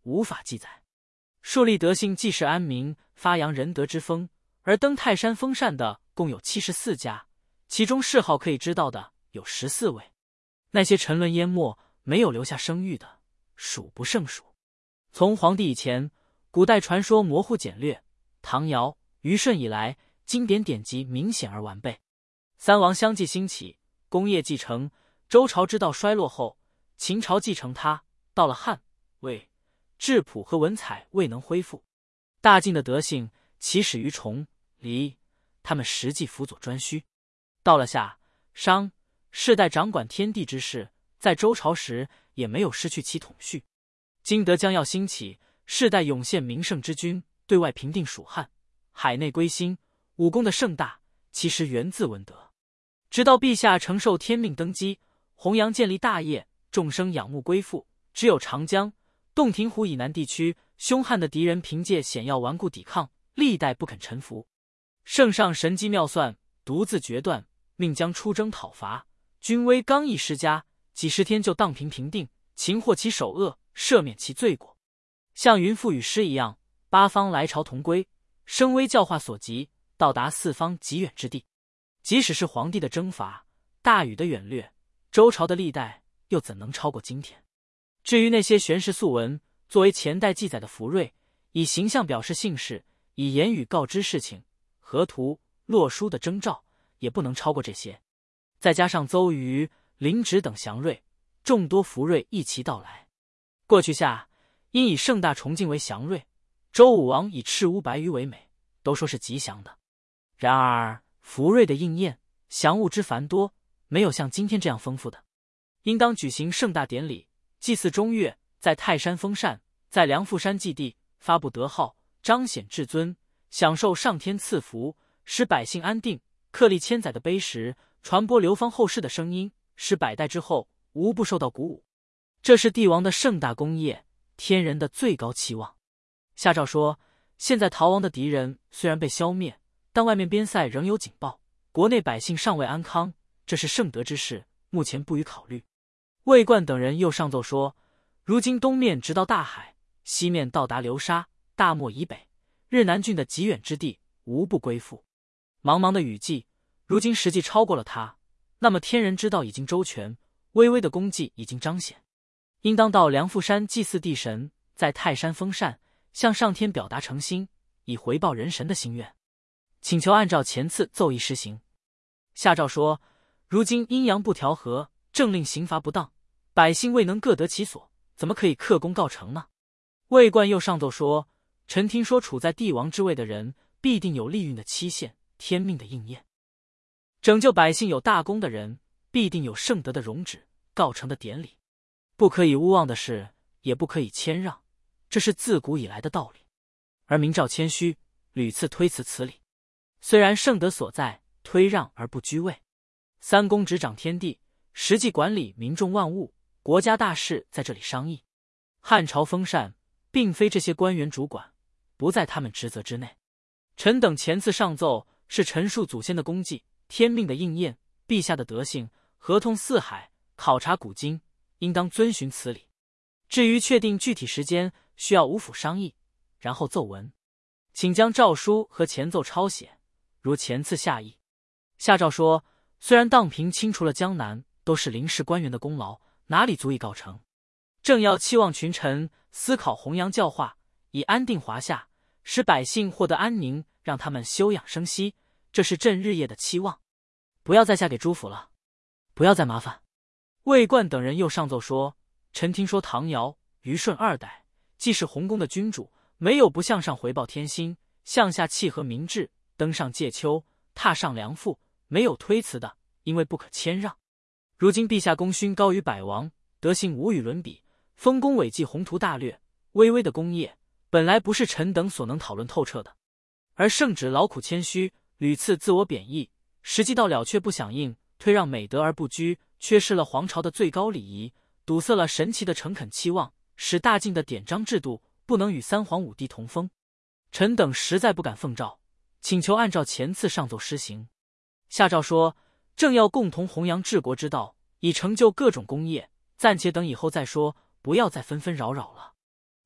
S1: 无法记载。树立德性，济世安民，发扬仁德之风，而登泰山封禅的共有74家，其中谥号可以知道的有14位。那些沉沦淹没，没有留下声誉的，数不胜数。从黄帝以前，古代传说模糊简略；唐尧、虞舜以来，经典典籍明显而完备。三王相继兴起，功业继承。周朝之道衰落后，秦朝继承它，到了汉、魏，质朴和文采未能恢复。大晋的德性起始于崇、黎，他们实际辅佐颛顼。到了夏、商，世代掌管天地之事，在周朝时也没有失去其统序。今德将要兴起，世代涌现名圣之君，对外平定蜀汉，海内归心，武功的盛大，其实源自文德。直到陛下承受天命登基，弘扬建立大业，众生仰慕归附，只有长江、洞庭湖以南地区凶悍的敌人凭借险要顽固抵抗，历代不肯臣服。圣上神机妙算，独自决断，命将出征讨伐。军威刚毅施加，几十天就荡平定，擒获其首恶，赦免其罪过。像云覆雨施一样，八方来朝同归，声威教化所及，到达四方极远之地。即使是皇帝的征伐，大禹的远略，周朝的历代又怎能超过今天？至于那些玄实素文，作为前代记载的福瑞，以形象表示姓氏，以言语告知事情，河图、洛书的征兆，也不能超过这些。再加上邹瑜、林轾等祥瑞，众多福瑞一齐到来。过去夏因以盛大崇敬为祥瑞，周武王以赤乌白鱼为美，都说是吉祥的。然而福瑞的应验，祥物之繁多，没有像今天这样丰富的。应当举行盛大典礼，祭祀中岳，在泰山封禅，在梁父山祭地，发布德号，彰显至尊，享受上天赐福，使百姓安定，克立千载的碑石，传播流芳后世的声音，使百代之后无不受到鼓舞。这是帝王的盛大功业，天人的最高期望。下诏说，现在逃亡的敌人虽然被消灭，但外面边塞仍有警报，国内百姓尚未安康，这是圣德之事，目前不予考虑。魏冠等人又上奏说，如今东面直到大海，西面到达流沙、大漠以北，日南郡的极远之地，无不归附。茫茫的雨季，如今实际超过了他，那么天人之道已经周全，巍巍的功绩已经彰显，应当到梁父山祭祀地神，在泰山封禅，向上天表达诚心，以回报人神的心愿，请求按照前次奏议施行。下诏说，如今阴阳不调和，政令刑罚不当，百姓未能各得其所，怎么可以克功告成呢？魏冠又上奏说，臣听说处在帝王之位的人，必定有利运的期限，天命的应验。拯救百姓有大功的人，必定有圣德的容止，告成的典礼。不可以诬妄的事，也不可以谦让，这是自古以来的道理。而明诏谦虚，屡次推辞此理。虽然圣德所在，推让而不居位。三公执掌天地，实际管理民众万物，国家大事在这里商议。汉朝封禅，并非这些官员主管，不在他们职责之内。臣等前次上奏，是陈述祖先的功绩，天命的应验，陛下的德性，合通四海，考察古今，应当遵循此理。至于确定具体时间，需要五府商议，然后奏文，请将诏书和前奏抄写，如前次下议。下诏说，虽然荡平清除了江南，都是临时官员的功劳，哪里足以告成？正要期望群臣思考弘扬教化，以安定华夏，使百姓获得安宁，让他们休养生息，这是朕日夜的期望。不要再下给诸府了，不要再麻烦。魏冠等人又上奏说，臣听说唐尧、虞舜二代既是洪公的君主，没有不向上回报天心，向下契合民志，登上界丘，踏上梁父，没有推辞的，因为不可谦让。如今陛下功勋高于百王，德行无与伦比，丰功伟绩宏图大略，巍巍的功业本来不是臣等所能讨论透彻的。而圣旨劳苦谦虚，屡次自我贬义，实际到了却不响应，推让美德而不居，缺失了皇朝的最高礼仪，堵塞了神奇的诚恳期望，使大晋的典章制度不能与三皇五帝同风。臣等实在不敢奉诏，请求按照前次上奏施行。下诏说，正要共同弘扬治国之道，以成就各种功业，暂且等以后再说，不要再纷纷扰扰了。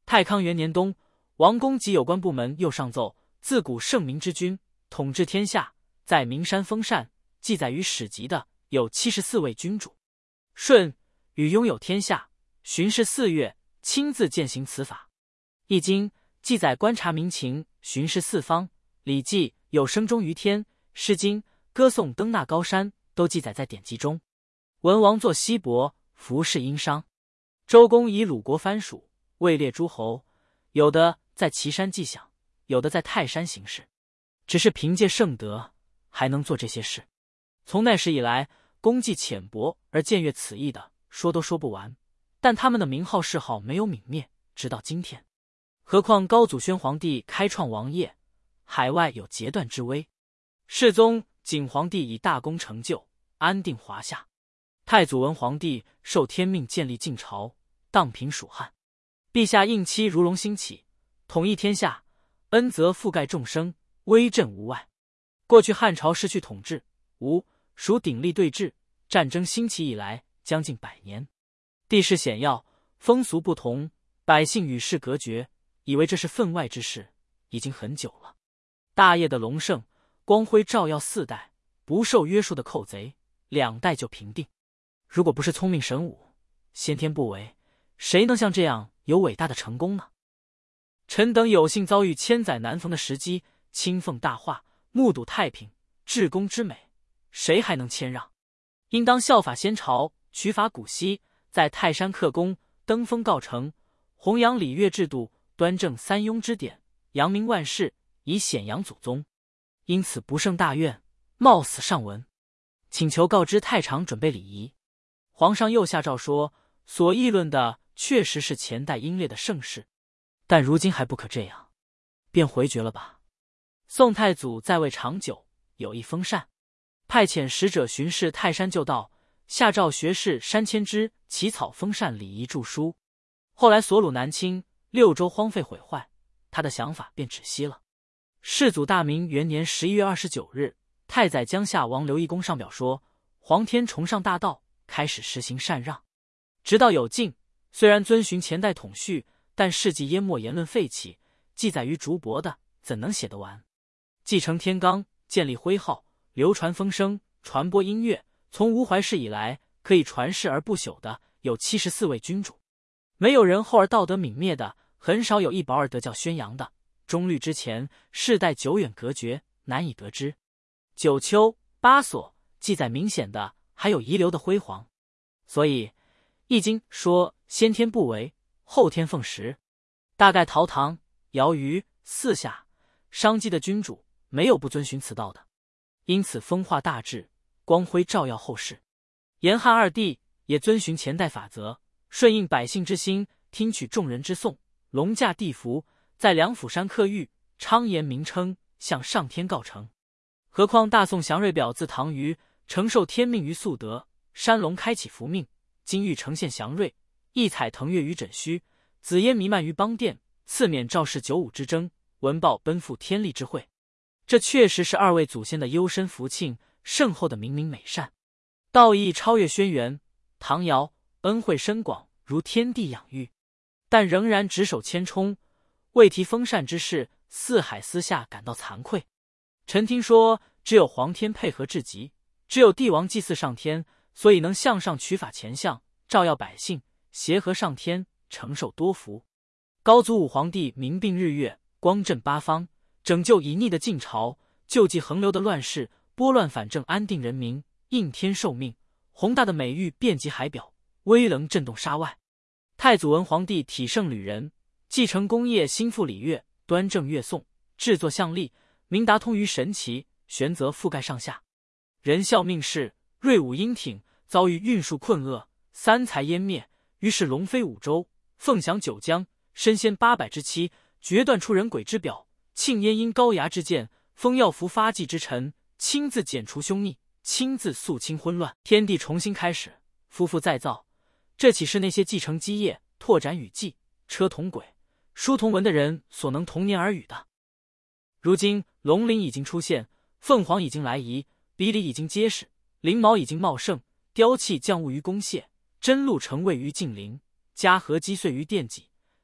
S1: 太康元年冬，王公及有关部门又上奏，自古圣明之君，统治天下，在名山封禅，记载于史籍的有74位君主。舜与拥有天下，巡视4月，亲自践行此法。易经记载观察民情，巡视四方。礼记有生终于天，诗经歌颂登那高山，都记载在典籍中。文王作西伯，服侍殷商。周公以鲁国藩属，位列诸侯，有的在岐山祭享，有的在泰山行事。只是凭借圣德，还能做这些事。从那时以来，功绩浅薄而僭越此意的，说都说不完。但他们的名号谥号没有泯灭，直到今天。何况高祖宣皇帝开创王业，海外有截断之危。世宗景皇帝以大功成就，安定华夏。太祖文皇帝受天命建立晋朝，荡平蜀汉。陛下应期如龙兴起，统一天下，恩泽覆盖众生，威震无外。过去汉朝失去统治，吴蜀鼎立对峙，战争兴起以来将近100年。地势险要，风俗不同，百姓与世隔绝，以为这是分外之事，已经很久了。大业的隆盛，光辉照耀4代，不受约束的寇贼2代就平定。如果不是聪明神武，先天不为，谁能像这样有伟大的成功呢？臣等有幸遭遇千载难逢的时机，亲奉大化，目睹太平至公之美，谁还能谦让？应当效法先朝，取法古稀，在泰山刻功，登峰告成，弘扬礼乐制度，端正3庸之典，扬名万世，以显扬祖宗。因此不胜大愿，冒死上文，请求告知太常准备礼仪。皇上又下诏说，所议论的确实是前代英烈的盛世，但如今还不可这样，便回绝了吧。宋太祖在位长久，有意封禅，派遣使者巡视泰山就道，下诏学士山迁之起草封禅礼仪著书。后来所虏南侵，6州荒废毁坏，他的想法便止息了。世祖大明元年11月29日，太宰江夏王刘义公上表说，皇天崇尚大道，开始实行禅让，直到有晋，虽然遵循前代统序，但事迹淹没，言论废弃，记载于竹帛的怎能写得完？继承天罡，建立徽号，流传风声，传播音乐，从吴怀氏以来，可以传世而不朽的有74位君主。没有人后而道德泯灭的，很少有一薄而德教宣扬的。中律之前，世代久远隔绝，难以得知。九丘、八所记载明显的，还有遗留的辉煌。所以易经说先天不为，后天奉时。大概陶唐、尧虞、四夏、商稷的君主没有不遵循此道的，因此风化大治，光辉照耀后世。严汉2帝也遵循前代法则，顺应百姓之心，听取众人之颂，龙驾地服，在梁府山刻玉，昌言名称，向上天告成。何况大宋祥瑞表自唐虞，承受天命于肃德，山龙开启福命，金玉呈现祥瑞，异彩腾跃于枕虚，紫烟弥漫于邦殿，赐免赵氏95之争，文报奔赴天力之会。这确实是2位祖先的幽深福庆，圣后的明明美善。道义超越轩辕，唐尧恩惠深广，如天地养育，但仍然只手牵冲，未提封禅之事，四海私下感到惭愧。臣听说，只有皇天配合至极，只有帝王祭祀上天，所以能向上取法前相，照耀百姓，协和上天，承受多福。高祖武皇帝明并日月，光振八方，拯救已逆的晋朝，救济横流的乱世，拨乱反正，安定人民，应天受命，宏大的美誉遍及海表，威能震动沙外。太祖文皇帝体圣旅人，继承功业，兴复礼乐，端正乐颂，制作相例，明达通于神奇，玄则覆盖上下。仁孝命世，锐武英挺，遭遇运输困厄，三才湮灭，于是龙飞5州，凤翔9江，身先800之妻，决断出人鬼之表，庆焉因高牙之剑，封耀服发迹之臣，亲自剪除凶逆，亲自肃清昏乱，天地重新开始，夫妇再造。这岂是那些继承基业、拓展语记、车同轨、书同文的人所能同年而语的？如今龙鳞已经出现，凤凰已经来移，比里已经结实，翎毛已经茂盛，雕器降物于公谢，真鹿成位于晋陵，嘉禾击碎于殿脊，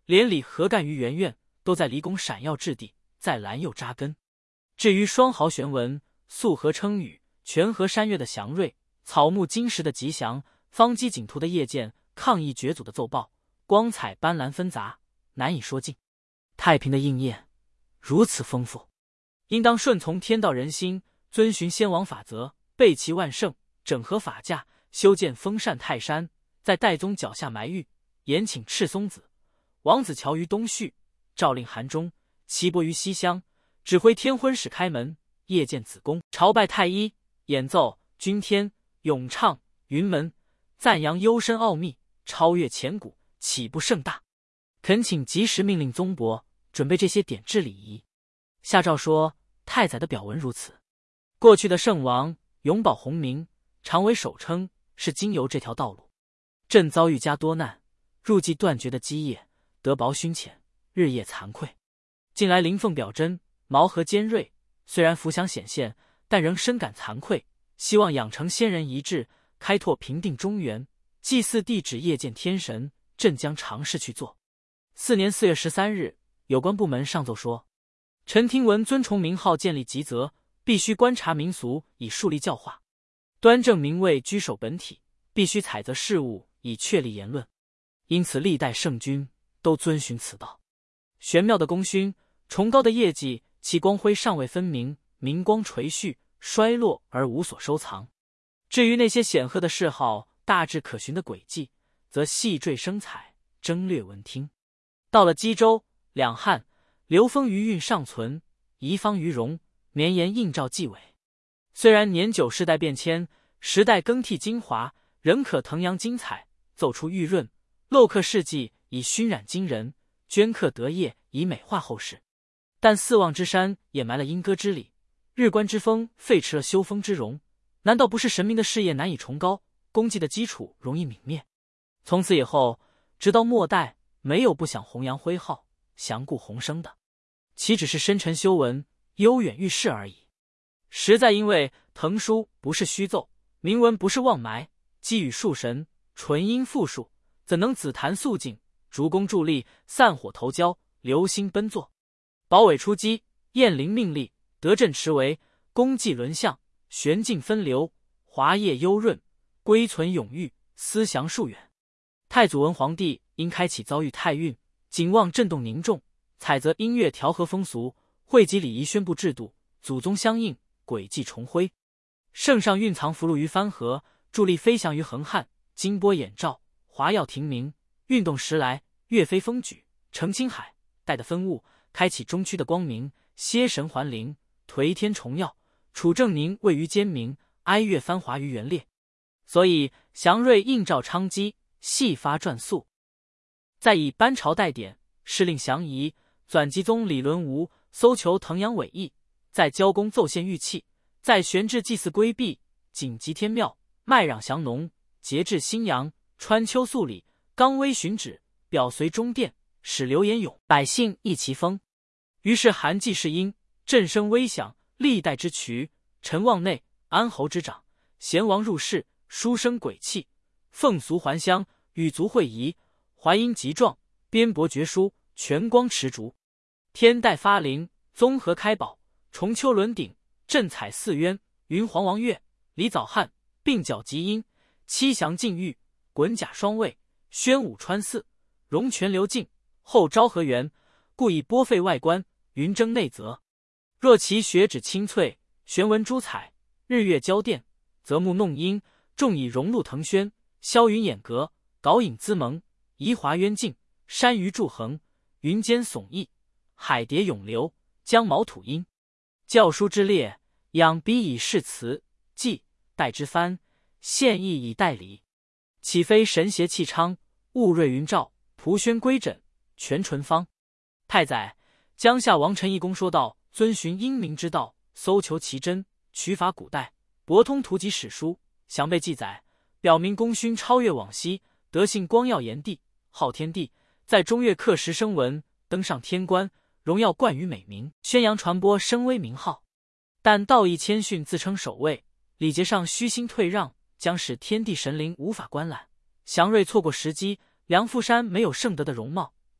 S1: 连理何干于圆院，都在离宫闪耀之地，在兰佑扎根。至于双毫玄文、素河称语、泉河山岳的祥瑞、草木金石的吉祥、方机景图的夜见、抗议绝祖的奏报，光彩斑斓纷杂，难以说尽。太平的应验如此丰富，应当顺从天道人心，遵循先王法则，备齐万圣，整合法驾，修建封禅泰山，在代宗脚下埋玉，延请赤松子、王子乔于东序，诏令韩中、齐伯于西厢，指挥天婚使开门，夜见子宫，朝拜太医，演奏君天，咏唱云门，赞扬幽深奥秘，超越前古，岂不盛大？恳请及时命令宗伯准备这些典制礼仪。下诏说，太宰的表文如此。过去的圣王永保洪明，常为首称，是经由这条道路。朕遭遇加多难，入际断绝的基业，德薄勋浅，日夜惭愧。近来灵凤表真，毛和尖锐，虽然福享显现，但仍深感惭愧，希望养成先人遗志，开拓平定中原。祭祀地址夜见天神，朕将尝试去做。4年4月13日，有关部门上奏说，臣听闻尊崇名号建立吉则，必须观察民俗，以树立教化；端正名位，居守本体，必须采择事物，以确立言论。因此历代圣君都遵循此道。玄妙的功勋，崇高的业绩，其光辉尚未分明，明光垂絮，衰落而无所收藏。至于那些显赫的谥号，大致可循的轨迹，则细缀生彩，争略闻听。到了冀州、两汉，流风余韵尚存，遗方余荣，绵延映照纪委。虽然年久世代变迁，时代更替精华，仍可腾扬精彩，奏出玉润，镂刻事迹以熏染惊人，镌刻德业以美化后世。但四望之山掩埋了莺歌之礼，日观之风废弛了修风之容，难道不是神明的事业难以崇高，功绩的基础容易泯灭？从此以后，直到末代，没有不想弘扬徽号、降故鸿生的，岂只是深沉修文、悠远遇事而已。实在因为腾书不是虚奏，铭文不是妄埋，积语树神，纯音复述，怎能紫檀肃静，烛光伫立，散火投交，流星奔作？宝尾出击，雁翎命立，德政持为，功绩轮相，玄静分流，华业幽润，归存永裕，思祥数远。太祖文皇帝因开启遭遇太运，景望震动凝重，采择音乐调和风俗，汇集礼仪宣布制度，祖宗相应，轨迹重辉。圣上蕴藏福禄于藩河，助力飞翔于横汉，金波眼照，华耀庭明，运动时来，岳飞风举，澄青海，带的分物，开启中区的光明，歇神还灵，颓天重耀，楚正宁位于坚明，哀乐繁华于元烈。所以祥瑞映照昌基，细发转速。再以班朝代典，施令祥仪，纂集宗李伦吴，搜求腾阳伟义，在交公奏献玉器，在悬置祭祀规避，谨集天庙，麦壤祥农，节制新阳，川秋肃礼，刚威巡旨，表随中殿，使流言咏，百姓益其风。于是韩季世英，震声威响，历代之渠，陈望内，安侯之长，贤王入室，书生鬼气，奉俗还乡，语族会仪，淮阴极壮，边博绝书，全光持烛，天代发灵，综合开宝，重秋轮顶，震彩四渊，云黄王月，李早汉，并角极阴，七祥禁欲，滚甲双位，宣武川寺，龙泉流境，后昭和元，故以拨废外观，云蒸内泽。若其血指清翠，玄文珠彩，日月交电，则木弄阴，重以荣禄腾轩，霄云掩阁，槁影滋蒙，移华渊境，山鱼筑横，云间耸翳，海蝶涌流，将毛吐音。教书之列，养笔以示辞，记代之藩，献意以代礼。岂非神邪气昌，雾瑞云罩，蒲轩归枕，全纯方。太宰、江夏王陈义公说道：遵循英明之道，搜求其真，取法古代，博通图籍史书，详备记载，表明功勋超越往昔，德性光耀炎帝，昊天帝，在中岳刻石声闻，登上天冠，荣耀冠于美名，宣扬传播声威名号。但道义谦逊，自称守卫，礼节上虚心退让，将使天地神灵无法观览。祥瑞错过时机，梁父山没有圣德的容貌，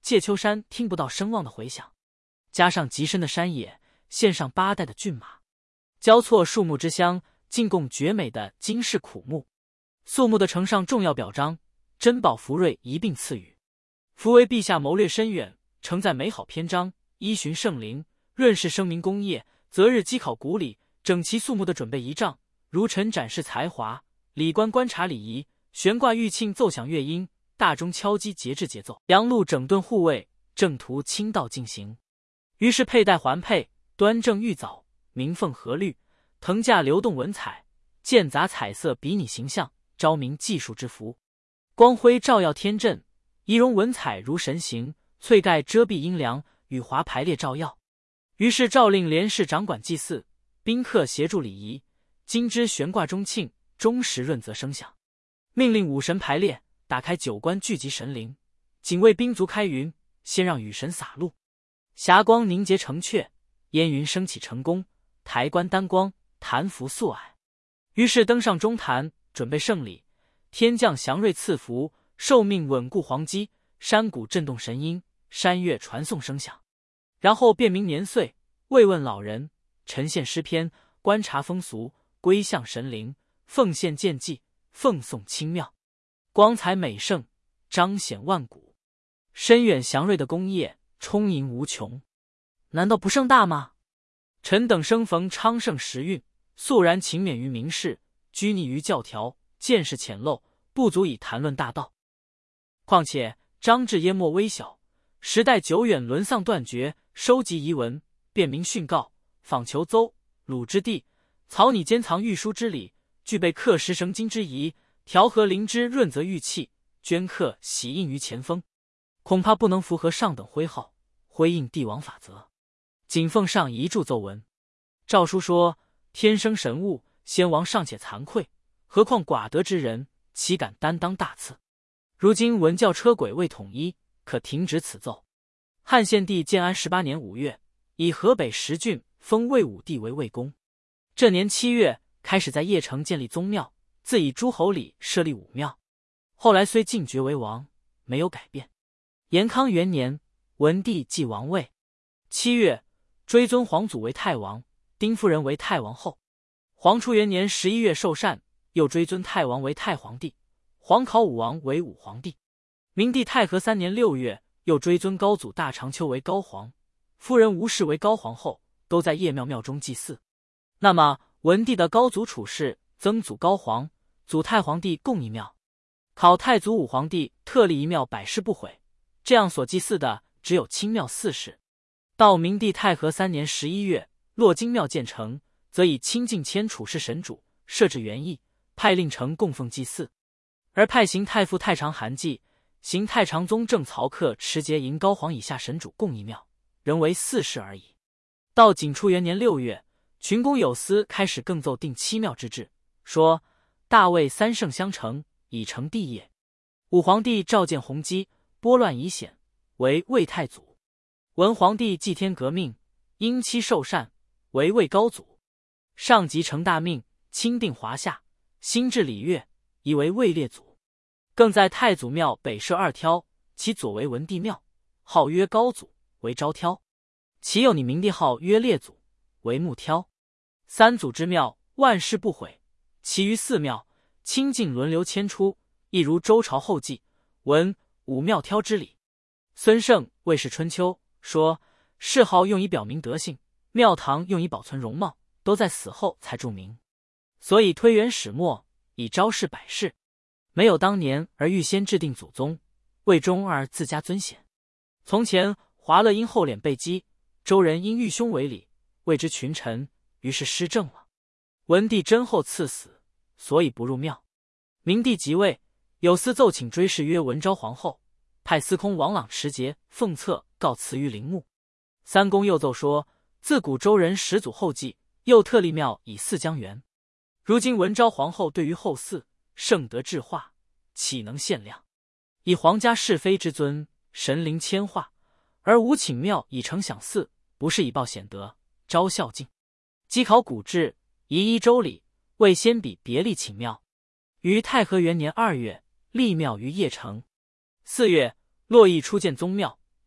S1: 界丘山听不到声望的回响，加上极深的山野，献上8代的骏马，交错树木之乡，进贡绝美的金饰苦木。肃穆的呈上重要表彰，珍宝福瑞一并赐予。夫为陛下谋略深远，承载美好篇章，依循圣灵，润饰声明功业，择日稽考古礼，整齐肃穆地准备仪仗，如臣展示才华，礼官观察礼仪，悬挂玉磬奏响乐音，大钟敲击节制节奏，杨路整顿护卫，正途倾道进行。于是佩戴环佩，端正玉藻，鸣凤和律，腾架流动文彩，间杂彩色比拟形象，昭明技术之福。光辉照耀天阵，仪容文彩如神形，翠盖遮蔽阴凉，羽华排列照耀。于是诏令连氏掌管祭祀，宾客协助礼仪，金枝悬挂钟磬，钟时润泽声响。命令武神排列，打开9关聚集神灵，警卫兵卒开云，先让雨神洒露。霞光凝结成阙，烟云升起成功，抬棺丹光，坛服肃蔼。于是登上中坛，准备圣礼，天降祥瑞赐福，受命稳固黄基，山谷震动神音，山岳传颂声响。然后辨明年岁，慰问老人，陈献诗篇，观察风俗，归向神灵，奉献献祭，奉颂清妙，光彩美盛，彰显万古。深远祥瑞的功业，充盈无穷。难道不盛大吗？臣等生逢昌盛时运，肃然勤勉于民事，拘泥于教条，见识浅陋，不足以谈论大道。况且张志淹没微小，时代久远，沦丧断绝，收集遗文，辨明训告，访求邹鲁之地，草拟监藏御书之礼，具备刻石绳经之仪，调和灵芝润泽玉器，镌刻玺印于前锋，恐怕不能符合上等徽号，徽印帝王法则。谨奉上一注奏文。诏书说：天生神物，先王尚且惭愧，何况寡德之人，岂敢担当大赐？如今文教车轨未统一，可停止此奏。汉献帝建安18年5月，以河北10郡封魏武帝为魏公。这年7月，开始在邺城建立宗庙，自以诸侯里设立5庙。后来虽晋爵为王，没有改变。延康元年，文帝继王位。7月，追尊皇祖为太王，丁夫人为太王后。黄初元年11月受禅，又追尊太王为太皇帝，皇考武王为武皇帝。明帝太和3年6月，又追尊高祖大长秋为高皇，夫人吴氏为高皇后，都在邺庙庙中祭祀。那么文帝的高祖处士、曾祖高皇、祖太皇帝共一庙，考太祖武皇帝特立一庙，百世不毁。这样所祭祀的只有清庙4世。到明帝太和3年11月，洛京庙建成，则以清净谦处士神主，设置园艺，派令丞供奉祭祀，而派行太傅太常韩继、行太常宗正曹克持节迎高皇以下神主共一庙，仍为4世而已。到景初元年6月，群公有司开始更奏定7庙之制，说大魏3圣相承，以成帝业。武皇帝召见弘基，拨乱以显，为魏太祖。文皇帝祭天革命，因妻受禅，为魏高祖。上级承大命，钦定华夏，新制礼乐，宜为魏列祖。更在太祖庙北设2挑，其左为文帝庙，号曰高祖，为昭挑；其右拟明帝号曰列祖，为穆挑。3祖之庙万世不毁，其余4庙清净轮流迁出，亦如周朝后继，文武庙挑之礼。孙胜《魏氏春秋》说，谥号用以表明德性，庙堂用以保存容貌，都在死后才注明。所以推元始末，以昭示百世，没有当年而预先制定祖宗，魏忠而自家尊显。从前华乐因厚脸被击，周人因遇兄为礼，谓之群臣，于是失政了。文帝真后赐死，所以不入庙。明帝即位，有司奏请追谥曰文昭皇后，派司空王朗持节奉册告辞于陵墓。3公又奏说，自古周人始祖后继，又特立庙以祀江源。如今文昭皇后对于后嗣，圣德至化，岂能限量？以皇家是非之尊，神灵谦化，而无请庙以承享祀，不是以报显德，昭孝敬。稽考古制，宜依周礼，为先比别立请庙。于太和元年2月，立庙于邺城。4月，洛邑初建宗庙，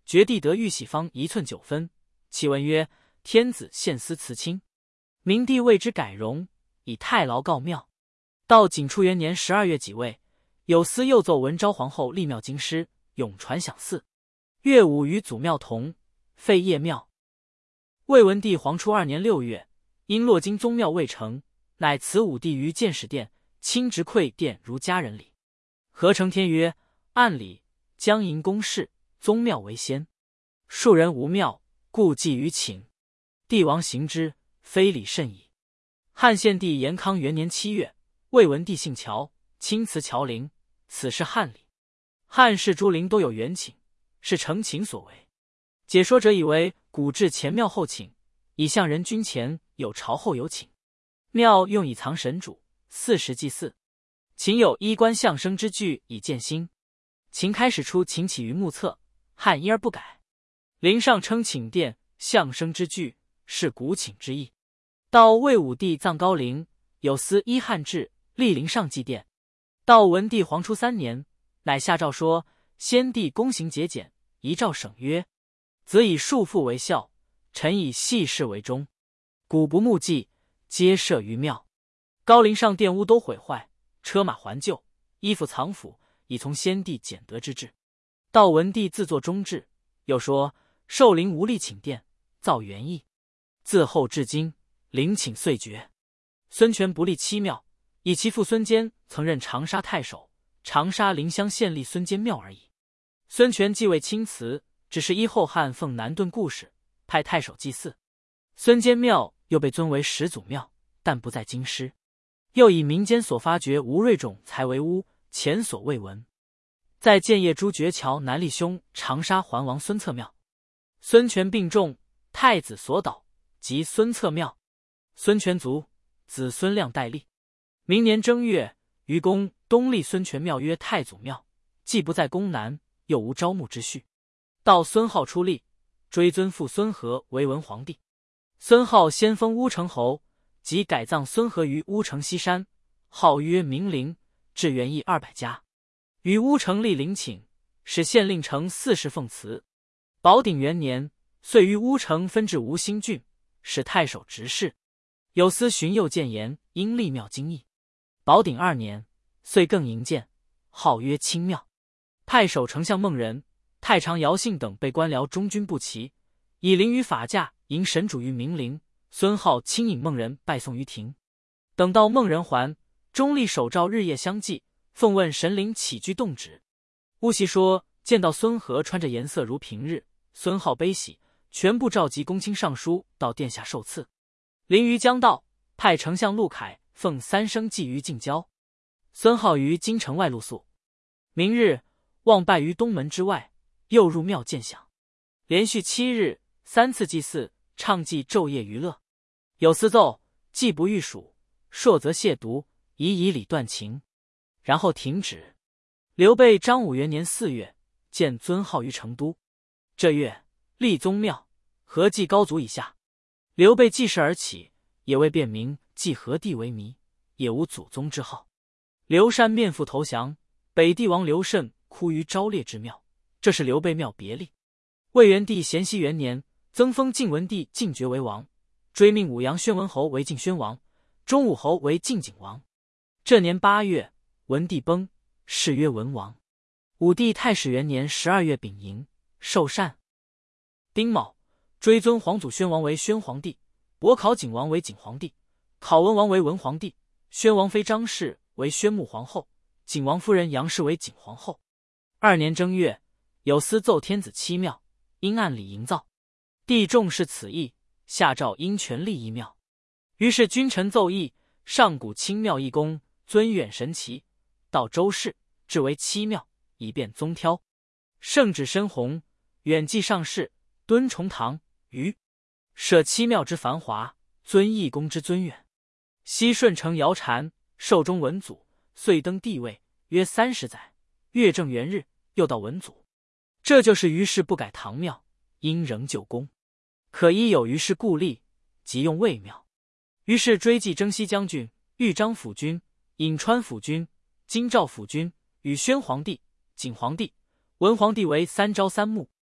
S1: 觉帝得玉玺方1寸9分，启文曰：天子献司辞卿。明帝为之改容，以太牢告庙。到景初元年12月己未，有司又奏文昭皇后立庙京师，永传享祀。乐舞与祖庙同，废业庙。魏文帝皇初2年6月，因洛京宗庙未成，乃辞武帝于建始殿，亲直馈殿如家人礼。合成天曰：按理将营公事，宗庙为先，庶人无庙，故祭于寝。帝王行之，非礼甚矣。汉献帝延康元年7月，魏文帝姓乔，亲辞乔陵，此是汉礼。汉室诸陵都有原寝，是承寝所为。解说者以为古制前庙后寝，以向人君前有朝后有寝。庙用以藏神主，4时祭祀。秦有衣冠象声之句以见兴。秦开始出秦起于目册，汉一而不改。陵上称寝殿，象声之句是古寝之意。到魏武帝葬高陵，有司依汉制，立陵上祭奠。到文帝皇初3年，乃下诏说：先帝公行节俭，遗诏省曰：子以庶父为孝，臣以细事为忠。古不墓祭，皆设于庙。高陵上殿屋都毁坏，车马还旧，衣服藏腐，以从先帝俭德之制。到文帝自作忠制，又说寿陵无力寝殿，造园邑。自后至今，陵寝遂绝。孙权不立七庙，以其父孙坚曾任长沙太守，长沙临湘县立孙坚庙而已。孙权既未亲辞，只是依后汉奉南顿故事，派太守祭祀。孙坚庙又被尊为始祖庙，但不在京师。又以民间所发掘吴瑞种才为屋，前所未闻。在建业朱绝桥南立兄长沙桓王孙策庙。孙权病重，太子所导，即孙策庙。孙权卒，子孙亮代立。明年正月，于宫东立孙权庙曰太祖庙，既不在宫南，又无招募之序。到孙皓出立，追尊父孙和为文皇帝。孙皓先封乌程侯，即改葬孙和于乌程西山，号曰明陵，置园邑200家。于乌程立陵寝，使县令成40奉祠。宝鼎元年，遂于乌程分至吴兴郡，使太守执事。有司荀攸谏言，因立庙京邑。宝鼎2年，遂更营建，号曰清庙。太守丞相孟仁、太常姚信等被官僚中军不齐，以陵于法驾，迎神主于明陵。孙皓亲引孟仁拜送于庭。等到孟仁还，中立守诏日夜相继，奉问神灵起居动止。乌袭说见到孙和穿着颜色如平日，孙皓悲喜，全部召集公卿尚书到殿下受赐。临于将到，派丞相陆凯奉3升祭于近郊。孙皓于京城外露宿。明日望拜于东门之外，又入庙见享。连续7日3次祭祀，唱祭昼夜娱乐。有司奏：既不欲蜀，朔则亵渎，以礼断情。然后停止。刘备章武元年4月，见尊号于成都。这月立宗庙，何祭高祖以下。刘备继世而起，也未辨明祭何地为迷，也无祖宗之号。刘禅面父投降，北帝王刘慎哭于昭烈之庙，这是刘备庙别立。魏元帝咸熙元年，增封晋文帝晋爵为王，追命武阳宣文侯为晋宣王，中武侯为晋景王。这年8月，文帝崩，谥曰文王。武帝太始元年12月丙寅，受禅。丁卯，追尊皇祖宣王为宣皇帝，伯考景王为景皇帝，考文王为文皇帝，宣王妃张氏为宣穆皇后，景王夫人杨氏为景皇后。2年正月，有司奏天子7庙，因按理营造。帝重视此意，下诏因权立一庙。于是君臣奏议，上古清庙一公，尊远神奇，到周氏，至为7庙，以便宗挑。圣旨深宏，远继上世，敦崇堂于设7庙之繁华，尊义公之尊远。西顺承姚禅，寿终文祖，遂登帝位，约30载。月正元日，又到文祖。这就是于是不改唐庙，因仍旧宫。可依有于是故例，即用魏庙。于是追记征西将军、豫章府君、颍川府君、京兆府君，与宣皇帝、景皇帝、文皇帝为3朝3暮。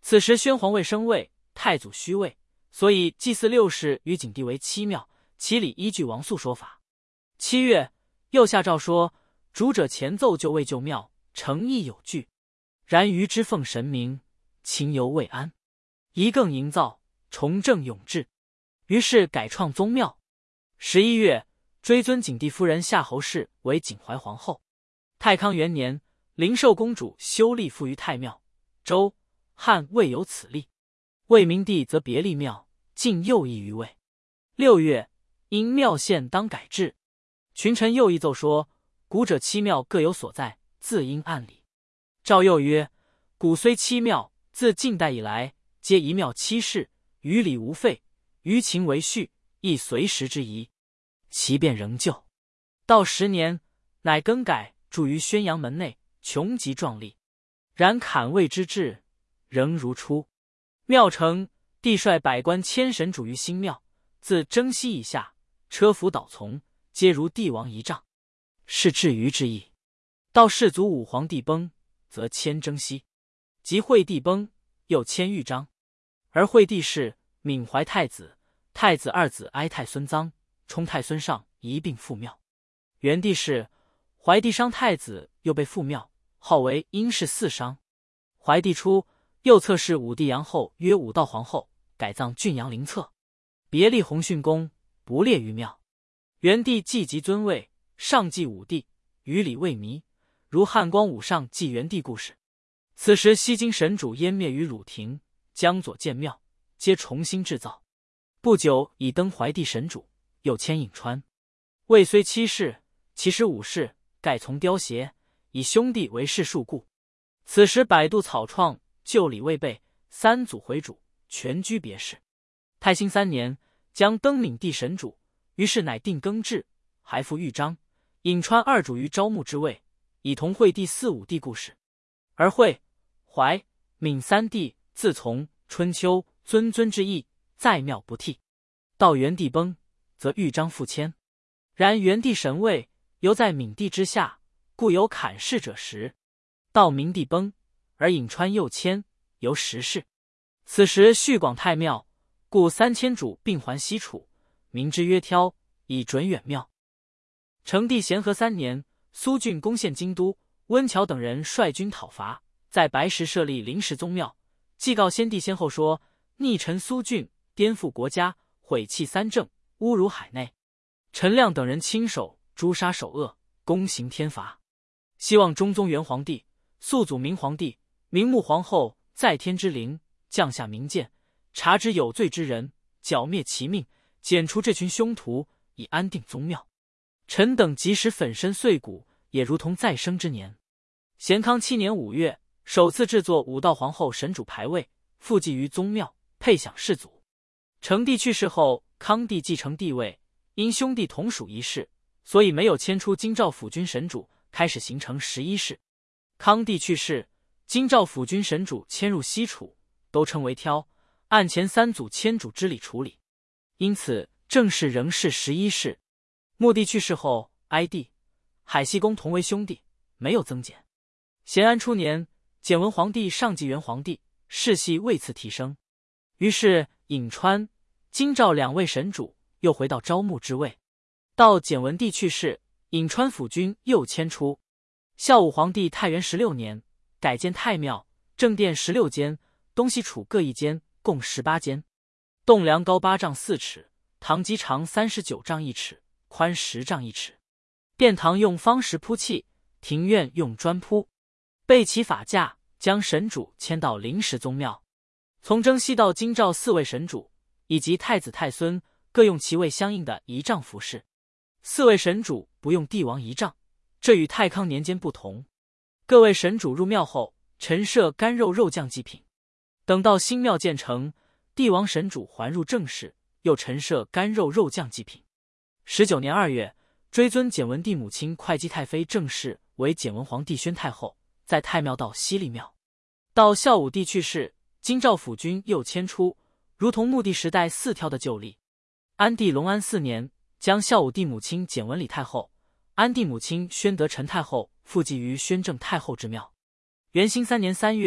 S1: 此时宣皇未升位，太祖虚位，所以祭祀六世与景帝为七庙，其礼依据王肃说法。7月，又下诏说，主者前奏就为旧庙，诚意有据，然余之奉神明，情犹未安，宜更营造，重正永制。于是改创宗庙。11月，追尊景帝夫人夏侯氏为景怀皇后。太康元年，灵寿公主修立复于太庙。周、汉未有此例。魏明帝则别立庙，竟又议于魏。6月，因庙县当改制，群臣又议奏说，古者七庙各有所在，自应按理。诏又曰：古虽七庙，自晋代以来，皆一庙七事，于礼无废，于情为序，亦随时之宜，其变仍旧。到10年，乃更改，筑于宣阳门内，穷极壮丽。然坎位之制，仍如初。庙成，帝率百官牵神主于新庙，自征西以下，车服导从，皆如帝王仪仗，是至于之意。到世祖武皇帝崩，则迁征西；及惠帝崩，又迁豫章。而惠帝是闵怀太子，太子二子哀太孙臧、冲太孙尚一并复庙。元帝是怀帝商太子，又被复庙，号为殷氏四商。怀帝初，右侧是武帝阳后曰武道皇后，改葬郡阳陵侧，别立弘训宫，不列于庙。元帝既即尊位，上祭武帝，于礼未迷，如汉光武上祭元帝故事。此时西京神主湮灭于汝庭，江左建庙，皆重新制造。不久已登怀帝神主，又迁颍川。魏虽七世，其实五世，盖从雕协，以兄弟为世数故。此时百度草创，旧礼未备，三祖回主，全居别室。太兴3年，将登闵帝神主，于是乃定更制，还复豫章、颍川二主于昭穆之位，以同惠帝四武帝故事。而惠、怀、闵三帝自从春秋尊之意，在庙不替。到元帝崩，则豫章复迁。然元帝神位犹在闵帝之下，故有砍事者10。到明帝崩，而颍川又迁，由10事。此时续广太庙，故3000主并还西楚，名之曰挑，以准远庙。成帝咸和3年，苏峻攻陷京都，温峤等人率军讨伐，在白石设立临时宗庙，祭告先帝先后说，逆臣苏峻颠覆国家，毁弃三政，侮辱海内。陈亮等人亲手诛杀首恶，公行天罚。希望中宗元皇帝、肃祖明皇帝、明穆皇后在天之灵，降下明鉴，查知有罪之人，剿灭其命，剪除这群凶徒，以安定宗庙。臣等即使粉身碎骨，也如同再生之年。咸康7年5月，首次制作武道皇后神主牌位，附祭于宗庙，配享世祖。成帝去世后，康帝继承帝位，因兄弟同属一室，所以没有迁出京兆府君神主，开始形成11室。康帝去世，京兆府君神主迁入西楚，都称为挑，按前三祖迁主之礼处理，因此正式仍是11室。穆帝去世后，哀帝、海西公同为兄弟，没有增减。咸安初年，简文皇帝上继元皇帝，世系位次提升，于是颍川、京兆两位神主又回到昭穆之位。到简文帝去世，颍川府君又迁出。孝武皇帝太元16年，改建太庙，正殿16间，东西楚各一间，共18间。栋梁高8丈4尺，堂基长39丈1尺，宽10丈1尺。殿堂用方石铺砌，庭院用砖铺。备齐法驾，将神主迁到临时宗庙。从征西到京兆4位神主以及太子太孙各用其位相应的仪仗服饰。4位神主不用帝王仪仗，这与太康年间不同。各位神主入庙后，陈设干肉肉酱祭品。等到新庙建成，帝王神主还入正室，又陈设干肉肉酱祭品。19年2月，追尊简文帝母亲会稽太妃正室为简文皇帝宣太后，在太庙道西立庙。到孝武帝去世，京兆府君又迁出，如同穆帝时代4挑的旧例。安帝隆安4年，将孝武帝母亲简文礼太后、安帝母亲宣德陈太后附祭于宣正太后之庙。元兴3年3月，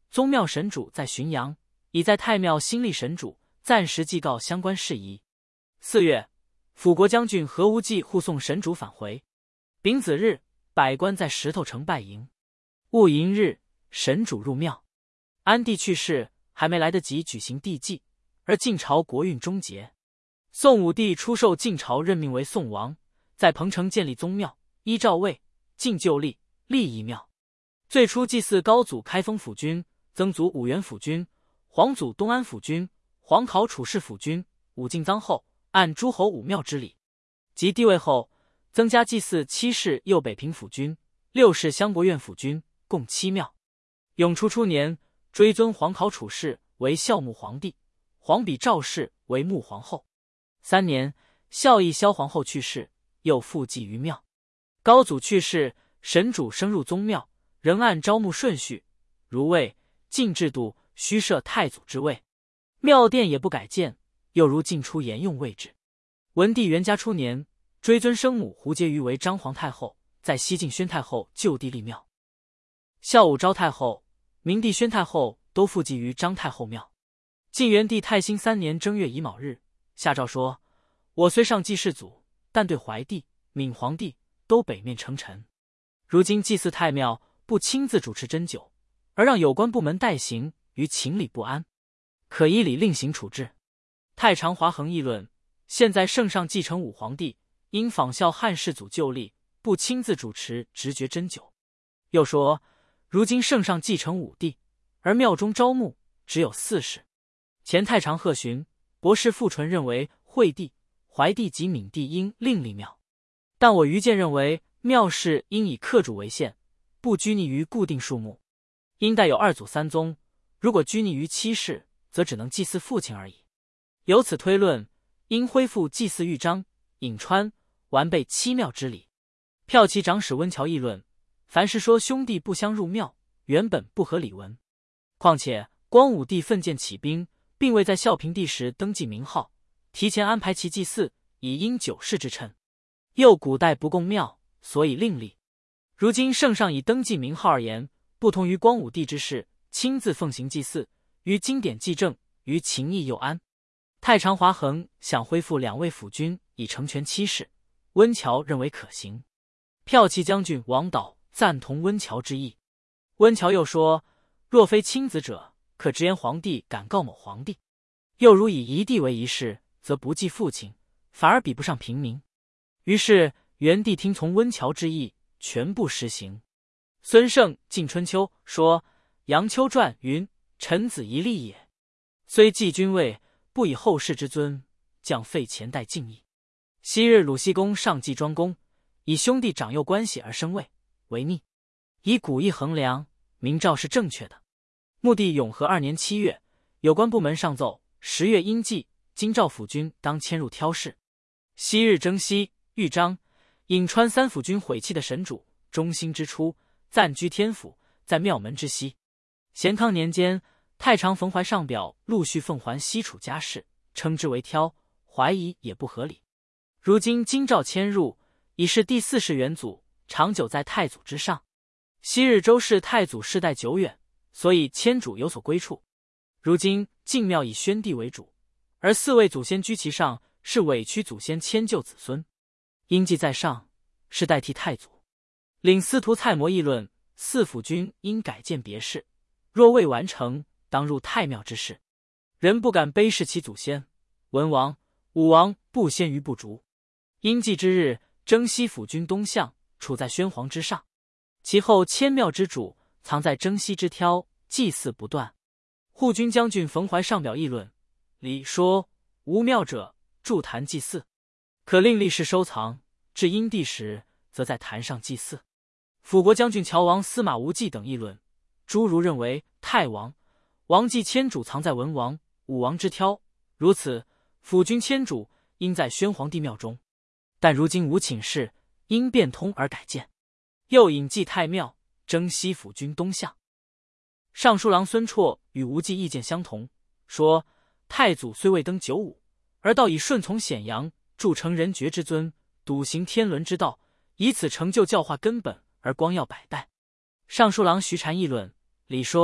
S1: 宗庙神主在浔阳，已在太庙新立神主，暂时祭告相关事宜。4月，辅国将军何无忌护送神主返回。丙子日，百官在石头城拜迎。戊寅日，神主入庙。安帝去世，还没来得及举行帝祭，而晋朝国运终结。宋武帝出授晋朝任命为宋王，在彭城建立宗庙，依赵魏、晋旧立，立一庙。最初祭祀高祖开封府君、曾祖武元府君、皇祖东安府君、皇考处士府君、武敬臧后，按诸侯五庙之礼。及帝位后，增加祭祀7世右北平府君、6世襄国院府君，共7庙。永初初年，追尊皇考处士为孝穆皇帝，皇比赵氏为穆皇后。3年，孝义萧皇后去世，又复祭于庙。高祖去世，神主升入宗庙，仍按招募顺序，如魏、晋制度须设太祖之位，庙殿也不改建，又如晋初沿用位置。文帝元嘉初年，追尊生母胡婕妤为张皇太后，在西晋宣太后就地立庙。孝武昭太后、明帝宣太后都附祭于张太后庙。晋元帝太兴3年正月乙卯日，下诏说：我虽上祭世祖，但对怀帝、闵皇帝都北面称臣。如今祭祀太庙，不亲自主持针灸，而让有关部门代行，于情理不安，可依礼另行处置。太常华衡议论：现在圣上继承武皇帝，应仿效汉世祖旧例，不亲自主持直觉针灸。又说：如今圣上继承武帝，而庙中招募只有4世。前太常贺询、博士傅纯认为惠帝、怀帝及闵帝应另立庙，但我愚见认为庙事应以客主为限，不拘泥于固定数目，应带有2祖3宗，如果拘泥于7世，则只能祭祀父亲而已。由此推论，应恢复祭祀豫章、颍川、完备7庙之礼。骠骑长史温峤议论：凡是说兄弟不相入庙，原本不合理文。况且光武帝奋剑起兵，并未在孝平帝时登记名号，提前安排其祭祀，以应9世之称。又古代不供庙，所以另立。如今圣上以登记名号而言，不同于光武帝之事，亲自奉行祭祀，于经典纪正，于情义又安。太常华衡想恢复2位辅君，以成全7世，温峤认为可行。骠骑将军王导赞同温峤之意。温峤又说：若非亲子者，可直言皇帝敢告某皇帝；又如以一帝为一世，则不记父亲，反而比不上平民。于是元帝听从温峤之意，全部实行。孙胜《晋春秋》说：杨秋传云：臣子一立也，虽继君位，不以后世之尊，将废前代敬意。昔日鲁僖公上继庄公，以兄弟长幼关系而升位，为逆。以古义衡量，明诏是正确的。穆帝永和2年7月，有关部门上奏：10月应祭，京兆府君当迁入挑事。昔日征西、豫章、颍川3府君毁弃的神主，中兴之初，暂居天府，在庙门之西。咸康年间，太常冯怀上表陆续奉还西楚家事，称之为挑，怀疑也不合理。如今京兆迁入，已是第4世元祖，长久在太祖之上。昔日周氏太祖世代久远，所以迁主有所归处。如今晋庙以宣帝为主，而4位祖先居其上，是委屈祖先迁就子孙。应继在上，是代替太祖。领司徒蔡模议论：4府君应改建别事，若未完成，当入太庙之事。人不敢卑视其祖先，文王、武王不先于不逐。应继之日，征西府君东向，处在宣皇之上，其后迁庙之主藏在征西之挑，祭祀不断。护军将军冯怀上表议论：礼说无庙者，筑坛祭祀，可令立士收藏，至殷帝时，则在坛上祭祀。辅国将军乔王司马无忌等议论：诸儒认为太王、王祭迁主藏在文王、武王之挑，如此辅君迁主应在宣皇帝庙中，但如今无请示，因变通而改建。又引祭太庙，征西府君东向。尚书郎孙绰与无忌意见相同，说太祖虽未登95，而道以顺从显扬，著成人爵之尊，笃行天伦之道，以此成就教化根本，而光耀百代。尚书郎徐禅议论：礼说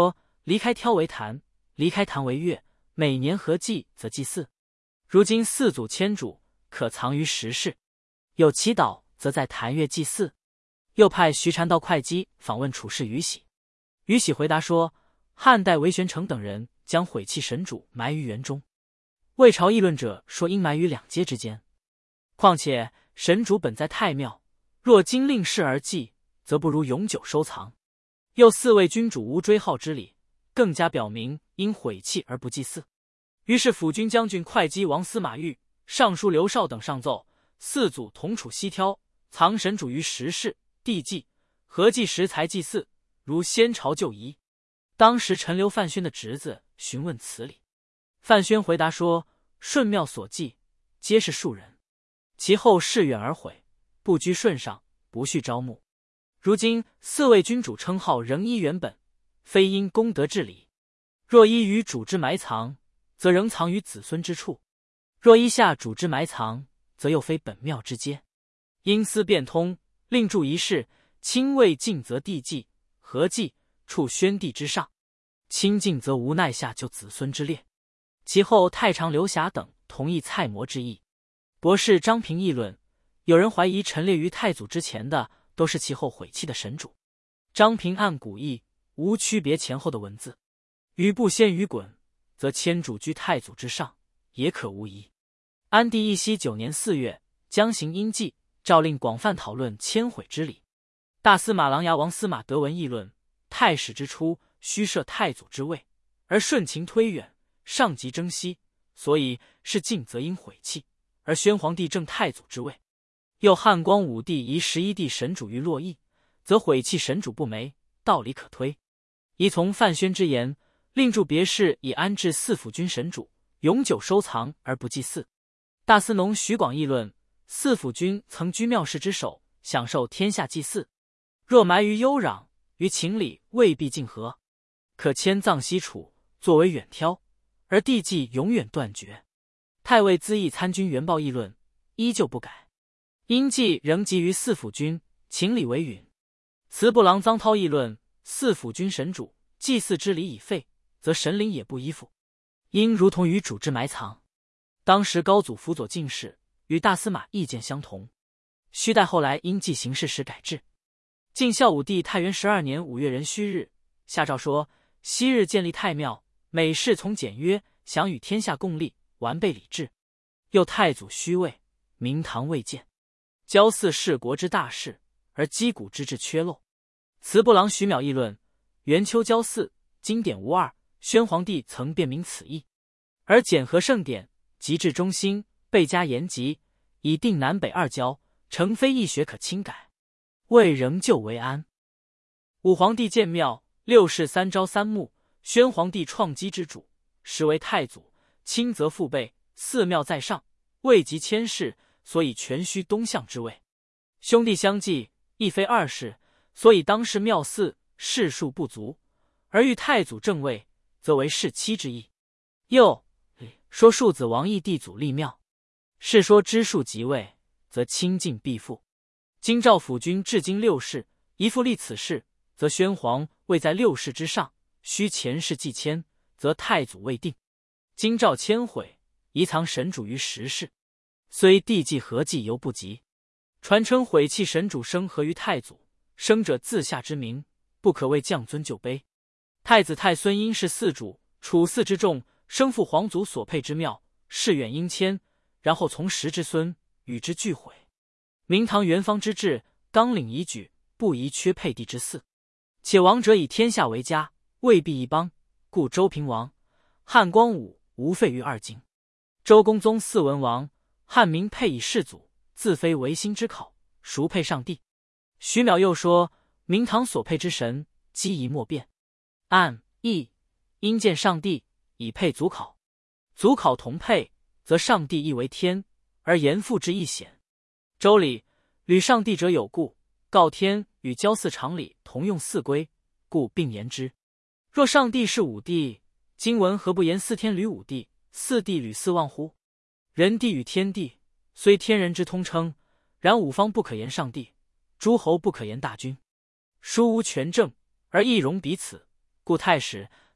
S1: 离开挑为坛，离开坛为月，每年合祭则祭祀。如今四祖迁主，可藏于石室，有祈祷则在坛月祭祀。又派徐禅道会稽访问处士于喜，于喜回答说，汉代韦玄成等人将毁弃神主埋于园中，魏朝议论者说应埋于两阶之间。况且神主本在太庙，若今令世而祭，则不如永久收藏。又四位君主无追号之礼，更加表明因毁弃而不祭祀。于是辅军将军会稽王司马昱、尚书刘绍等上奏，四祖同处西挑，藏神主于石室，地祭，合祭时才祭祀，如先朝旧仪。当时陈留范宣的侄子询问此理，范宣回答说，顺庙所祭皆是庶人，其后事远而毁，不居顺上，不续招募。如今四位君主称号仍依原本，非因功德治理。若依于主之埋藏，则仍藏于子孙之处；若依下主之埋藏，则又非本庙之阶。因思变通，另著一事，亲未尽则地祭，合祭处宣帝之上；亲近则无奈下就子孙之列。其后太常刘侠等同意蔡模之意。博士张平议论，有人怀疑陈列于太祖之前的都是其后毁弃的神主。张平按古义，无区别前后的文字，余不先于滚，则迁主居太祖之上，也可无疑。安帝义熙9年4月，将行阴祭，诏令广泛讨论迁毁之理。大司马郎牙王司马德文议论，太史之初，虚设太祖之位，而顺情推远，上及征西，所以是晋则应毁弃，而宣皇帝正太祖之位。又汉光武帝移11帝神主于洛邑，则毁弃神主不没，道理可推。宜从范宣之言，另著别事以安置四府君神主，永久收藏而不祭祀。大司农徐广议论，四府君曾居庙室之首，享受天下祭祀，若埋于幽壤，于情理未必尽合，可迁葬西楚，作为远挑，而地祭永远断绝。太尉资议参军元报议论，依旧不改。阴祭仍集于四府君，情理为允。祠部郎臧涛议论，四府君神主祭祀之礼已废，则神灵也不依附，应如同于主之埋藏。当时高祖辅佐进士，与大司马意见相同，须待后来因祭行事时改制。晋孝武帝太元12年5月壬戌日，下诏说，昔日建立太庙，每事从简约，想与天下共利，完备礼制。又太祖虚位，明堂未建，骄祀事国之大事，而击鼓之制缺漏。祠部郎徐邈议论，元秋骄祀，经典无二，宣皇帝曾辨明此意，而简和圣典，极至中兴，倍加严极，以定南北二郊，诚非易学可轻改，未仍旧为安。武皇帝建庙，6世3朝3暮，宣皇帝创基之主，实为太祖，亲则父辈，四庙在上，未及迁世，所以全虚东向之位。兄弟相继，亦非二世，所以当世庙祀世数不足，而欲太祖正位，则为世期之意。又说庶子王义帝祖立庙，是说知数即位，则清净必复。今赵府君至今6世，宜复立此事，则宣皇位在6世之上，须前世继迁，则太祖未定。今诏迁毁，宜藏神主于10世，虽地祭合祭犹不及。传称毁弃神主生合于太祖，生者自下之名，不可谓降尊就卑。太子太孙因是四主，处嗣之众，生父皇族所配之庙，事远应迁，然后从实之孙，与之俱毁。明堂元方之治，纲领已举，不宜缺配地之祀。且王者以天下为家，未必一邦，故周平王、汉光武无废于二京。周公宗嗣文王，汉明配以世祖，自非唯心之考，孰配上帝？徐邈又说，明堂所配之神，机宜莫变。按义应见上帝，以配祖考。祖考同配，则上帝亦为天，而言父之亦显。周礼履上帝者有故，告天与交祀常理同用四规，故并言之。若上帝是五帝，今文何不言四天履五帝，四帝履四望乎？人帝与天帝，虽天人之通称，然五方不可言上帝，诸侯不可言大君。殊无权政，而亦容彼此，故太史、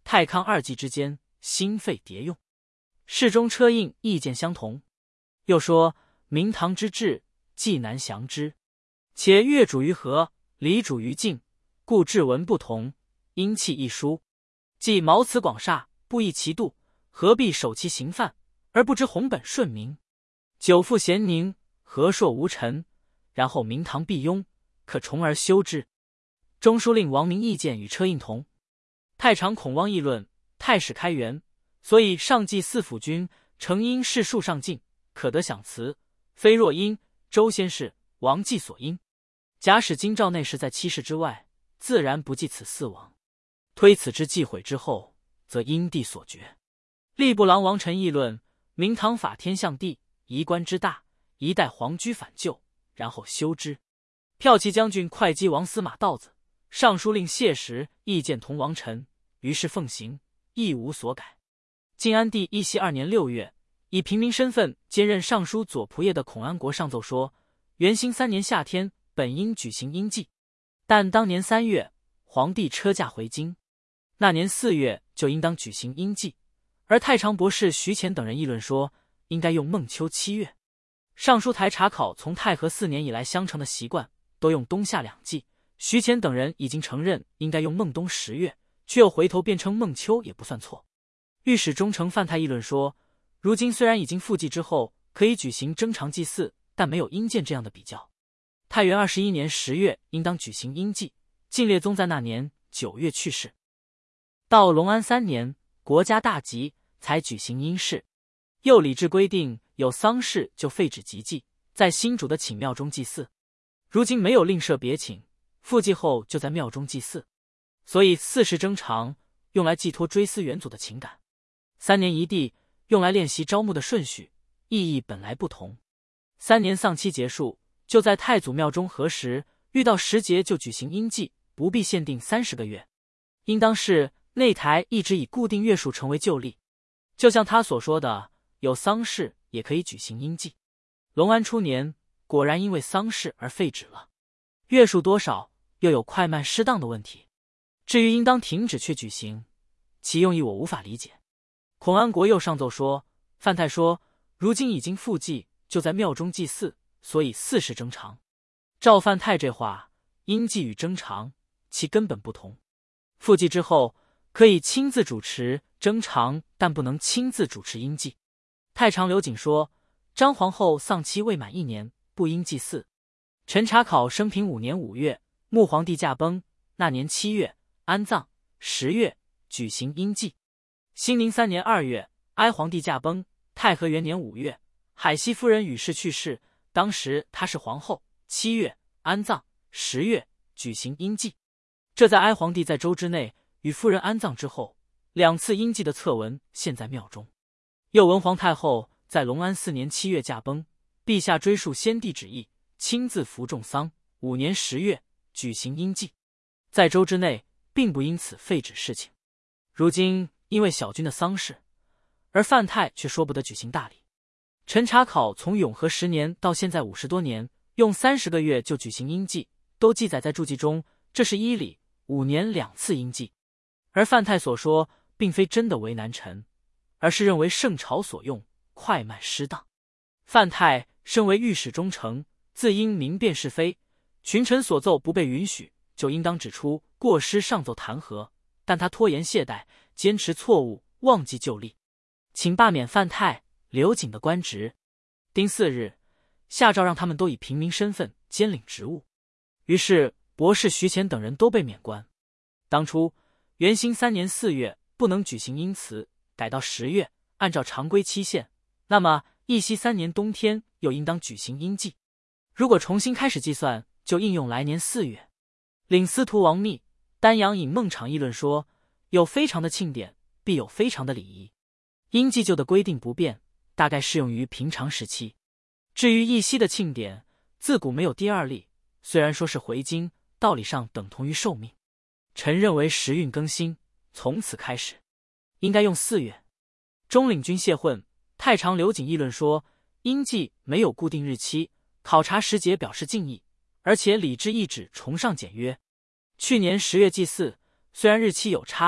S1: 太康二季之间，心肺迭用，事中车印意见相同。又说明堂之治，既难详之，且乐主于和，礼主于静，故志文不同，音气一殊。既毛辞广厦，不易其度，何必守其行范，而不知弘本顺明？久复咸宁，和硕无尘，然后明堂必庸，可重而修之。中书令王明意见与车印同。太常孔汪议论，太史开元，所以上记四府君，承因是数上进，可得享辞，非若因周先世、王继所因。假使京兆内是在七世之外，自然不记此四王。推此之忌讳之后，则因地所决。吏部郎王臣议论，明堂法天象地，仪官之大，一代皇居反旧，然后修之。骠骑将军会稽王司马道子、尚书令谢石意见同王臣，于是奉行，亦无所改。晋安帝义熙2年6月，以平民身份兼任尚书左仆射的孔安国上奏说，元兴3年夏天本应举行阴祭，但当年3月皇帝车驾回京，那年4月就应当举行阴祭。而太常博士徐乾等人议论说，应该用孟秋7月。尚书台查考从太和4年以来相承的习惯，都用冬夏两季。徐乾等人已经承认应该用孟冬10月，却又回头变称孟秋，也不算错。御史中丞范太议论说，如今虽然已经复祭之后可以举行征常祭祀，但没有阴见这样的比较。太元21年10月应当举行阴祭，晋烈宗在那年9月去世。到隆安3年，国家大吉，才举行阴事。又礼制规定，有丧事就废止祭祭，在新主的寝庙中祭祀。如今没有另设别寝，复祭后就在庙中祭祀，所以4时征常用来寄托追思元祖的情感，3年一地用来练习招募的顺序，意义本来不同。3年丧期结束，就在太祖庙中合时，遇到时节就举行阴祭，不必限定30个月。应当是内台一直以固定月数成为旧例，就像他所说的，有丧事也可以举行阴祭。隆安初年果然因为丧事而废止了，月数多少又有快慢适当的问题。至于应当停止却举行，其用意我无法理解。孔安国又上奏说，范太说如今已经复祭，就在庙中祭祀，所以4时征常。照范太这话，阴祭与征常其根本不同。复祭之后可以亲自主持征常，但不能亲自主持阴祭。太常刘瑾说，张皇后丧期未满1年，不应祭祀。陈查考生平5年5月，穆皇帝驾崩，那年7月安葬，10月举行阴祭。兴宁3年2月，哀皇帝驾崩，太和元年5月，海西夫人与氏去世，当时她是皇后，7月安葬，10月举行阴祭。这在哀皇帝在周之内与夫人安葬之后，2次阴祭的册文现在庙中。又闻皇太后在隆安4年7月驾崩，陛下追溯先帝旨意，亲自服众丧，5年10月举行阴祭。在周之内并不因此废止事情。如今因为小君的丧事，而范太却说不得举行大礼。陈查考从永和10年到现在50多年，用30个月就举行阴祭，都记载在注记中，这是依礼，5年2次阴祭。而范太所说并非真的为难臣，而是认为圣朝所用，快慢失当。范太身为御史中丞，自应明辨是非，群臣所奏不被允许，就应当指出过失上奏弹劾，但他拖延懈怠，坚持错误，忘记旧例，请罢免范太、刘瑾的官职。丁巳日，下诏让他们都以平民身份兼领职务。于是博士徐乾等人都被免官。当初元兴3年4月不能举行阴祠，改到10月，按照常规期限，那么义熙3年冬天又应当举行阴祭。如果重新开始计算，就应用来年4月。领司徒王密、丹阳尹孟昶议论说，有非常的庆典，必有非常的礼仪。阴祭旧的规定不变，大概适用于平常时期。至于义熙的庆典，自古没有第二例，虽然说是回京，道理上等同于受命。臣认为时运更新，从此开始应该用4月。中领军谢混、太常刘瑾议论说，阴祭没有固定日期，考察时节表示敬意，而且礼制一旨崇尚简约。去年10月祭祀，虽然日期有差，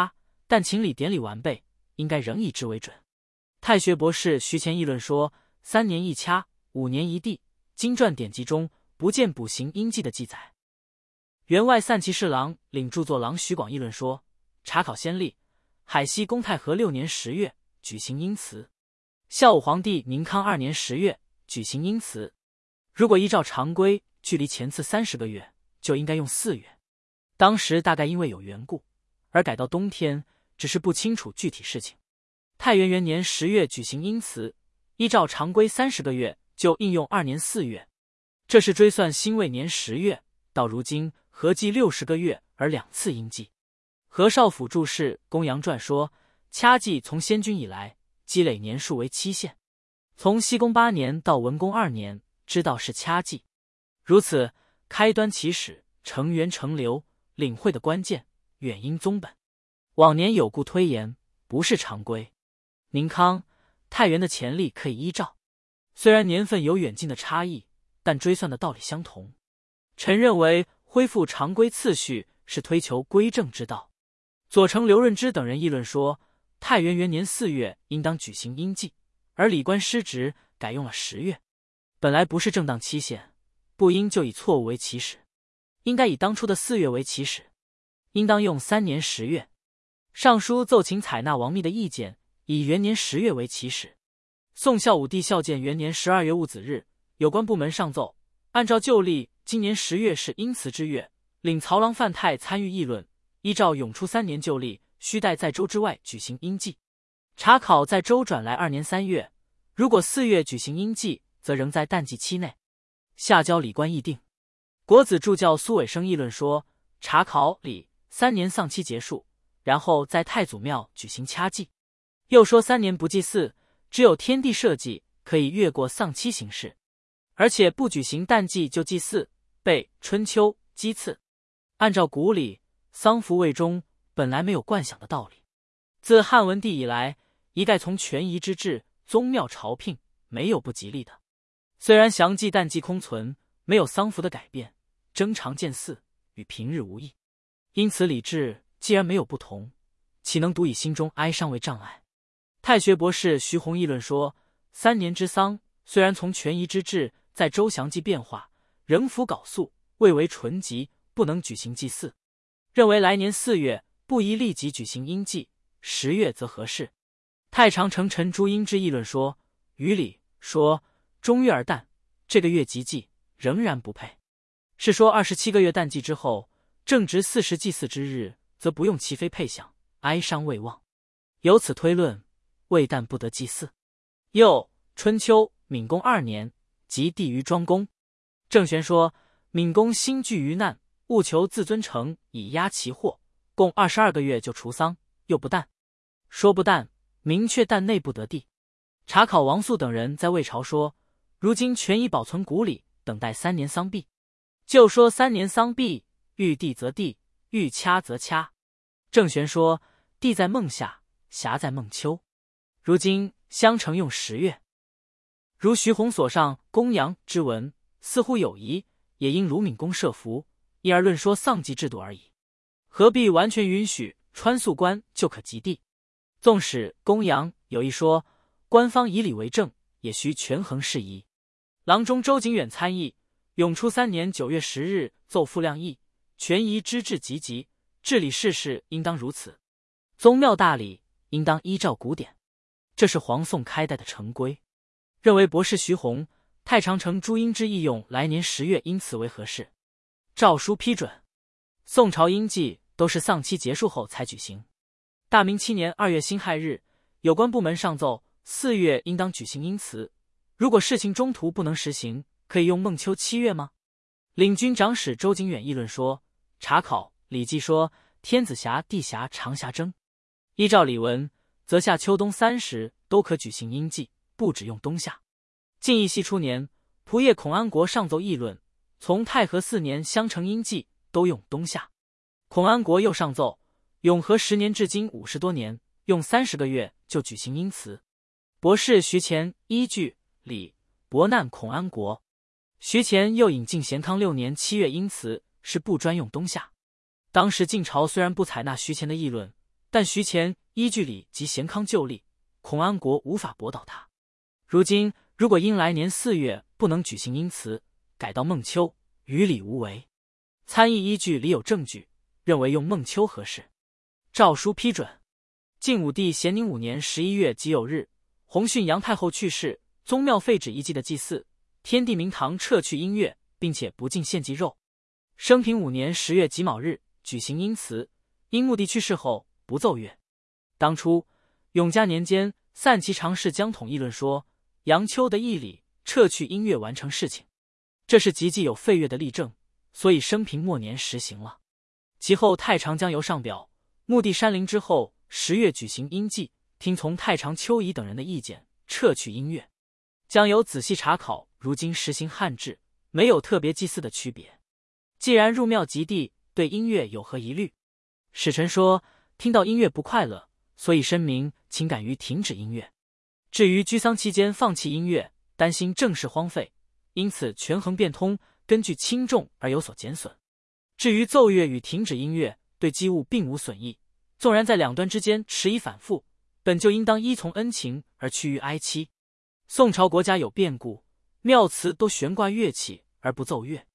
S1: 但情理典礼完备，应该仍以之为准。太学博士徐乾议论说，3年一掐，5年一地，经传典籍中不见补行阴纪的记载。员外散骑侍郎领著作郎徐广议论说，查考先例，海西公太和6年10月举行阴祠，孝武皇帝宁康2年10月举行阴祠。如果依照常规，距离前次30个月就应该用4月，当时大概因为有缘故而改到冬天，只是不清楚具体事情。太元元年10月举行阴祠，依照常规30个月就应用2年4月，这是追算辛未年10月到如今合计60个月而2次阴纪。何少府注释《公羊传》说，掐纪从先君以来，积累年数为期限，从西公8年到文公2年，知道是掐纪。如此，开端起始，成源成流，领会的关键，远因宗本。往年有故推延，不是常规。宁康、太原的前例可以依照，虽然年份有远近的差异，但追算的道理相同。臣认为恢复常规次序是推求归正之道。左丞刘润之等人议论说，太元元年4月应当举行阴纪，而礼官失职，改用了10月，本来不是正当期限，不应就以错误为起始，应该以当初的4月为起始，应当用3年10月。上书奏请采纳王密的意见，以元年10月为起始。宋孝武帝孝建元年12月戊子日，有关部门上奏，按照旧例，今年10月是阴祠之月，领曹郎范泰参与议论，依照永初3年旧例，须待在州之外举行阴纪。查考在州转来2年3月，如果4月举行阴纪，则仍在淡季期内。下交礼官议定。国子助教苏伟生议论说，查考礼3年丧期结束，然后在太祖庙举行掐祭。又说3年不祭祀，只有天地社稷可以越过丧期行事，而且不举行淡祭就祭祀，备春秋祭祀。按照古礼，丧服未终本来没有惯想的道理。自汉文帝以来，一概从权宜之治、宗庙朝聘，没有不吉利的。虽然详记淡祭空存，没有丧服的改变，征常见祀与平日无异。因此礼制既然没有不同，岂能独以心中哀伤为障碍？太学博士徐弘议论说，3年之丧，虽然从权宜之治在州详记变化，仍符缟素，未为纯吉，不能举行祭祀。认为来年4月不宜立即举行阴祭，10月则合适。太常丞陈朱英之议论说，于理说中月而淡，这个月即祭，仍然不配。是说27个月淡祭之后，正值40祭祀之日，则不用齐飞配享，哀伤未忘。由此推论，未淡不得祭祀。又春秋闵公2年，即帝于庄公。郑玄说，闵公心惧于难，务求自尊诚以压其祸，共22个月就除丧，又不淡。说不淡，明确淡内不得地。查考王肃等人在魏朝说，如今权宜保存古礼，等待3年丧毕。就说3年丧毕，欲地则地，欲掐则掐。郑玄说，地在孟夏，辖在孟秋。如今相承用10月。如徐弘所上公羊之文，似乎有疑，也因鲁闵公设服，因而论说丧祭制度而已。何必完全允许穿素冠就可及地？纵使公羊有一说，官方以礼为正，也需权衡事宜。郎中周景远参议，永初3年9月10日奏傅亮议，权宜之治急急，治理事事应当如此。宗庙大礼应当依照古典，这是黄宋开代的成规。认为博士徐弘、太常丞朱英之议用来年10月因此为合适。诏书批准。宋朝阴祭都是丧期结束后才举行。大明7年2月辛亥日，有关部门上奏4月应当举行阴祠，如果事情中途不能实行，可以用孟秋7月吗？领军长史周景远议论说，查考《礼记》说天子辖地辖长辖征，依照礼文，则夏秋冬30都可举行阴祭，不只用冬夏。晋义熙初年，仆射孔安国上奏议论，从太和4年相承阴祭都用冬夏。孔安国又上奏，永和10年至今50多年，用30个月就举行阴祠。博士徐乾依据礼驳难孔安国。徐乾又引晋咸康6年7月阴祠，是不专用冬夏。当时晋朝虽然不采纳徐乾的议论， 但徐虔依据礼及咸康旧例，孔安国无法驳倒他。如今如果因来年4月不能举行英祠，改到孟秋，于礼无违。参议依据礼有证据，认为用孟秋合适。诏书批准。晋武帝咸宁5年11月己酉日，洪训杨太后去世，宗庙废止遗祭的祭祀，天地明堂撤去音乐，并且不进献祭肉。升平5年10月己卯日，举行英祠，因穆帝去世后不奏乐。当初永嘉年间，散骑常侍江统议论说，杨秋的义礼撤去音乐完成事情，这是极既有废乐的例证，所以升平末年实行了。其后太常将由上表，穆帝山陵之后10月举行音祭，听从太常邱仪等人的意见，撤去音乐。将由仔细查考，如今实行汉制，没有特别祭祀的区别。既然入庙即地，对音乐有何疑虑？使臣说，听到音乐不快乐，所以申明请敢于停止音乐。至于居丧期间放弃音乐，担心政事荒废，因此权衡变通，根据轻重而有所减损。至于奏乐与停止音乐，对机务并无损益，纵然在两端之间迟疑反复，本就应当依从恩情而趋于哀戚。宋朝国家有变故，庙祠都悬挂乐器而不奏乐，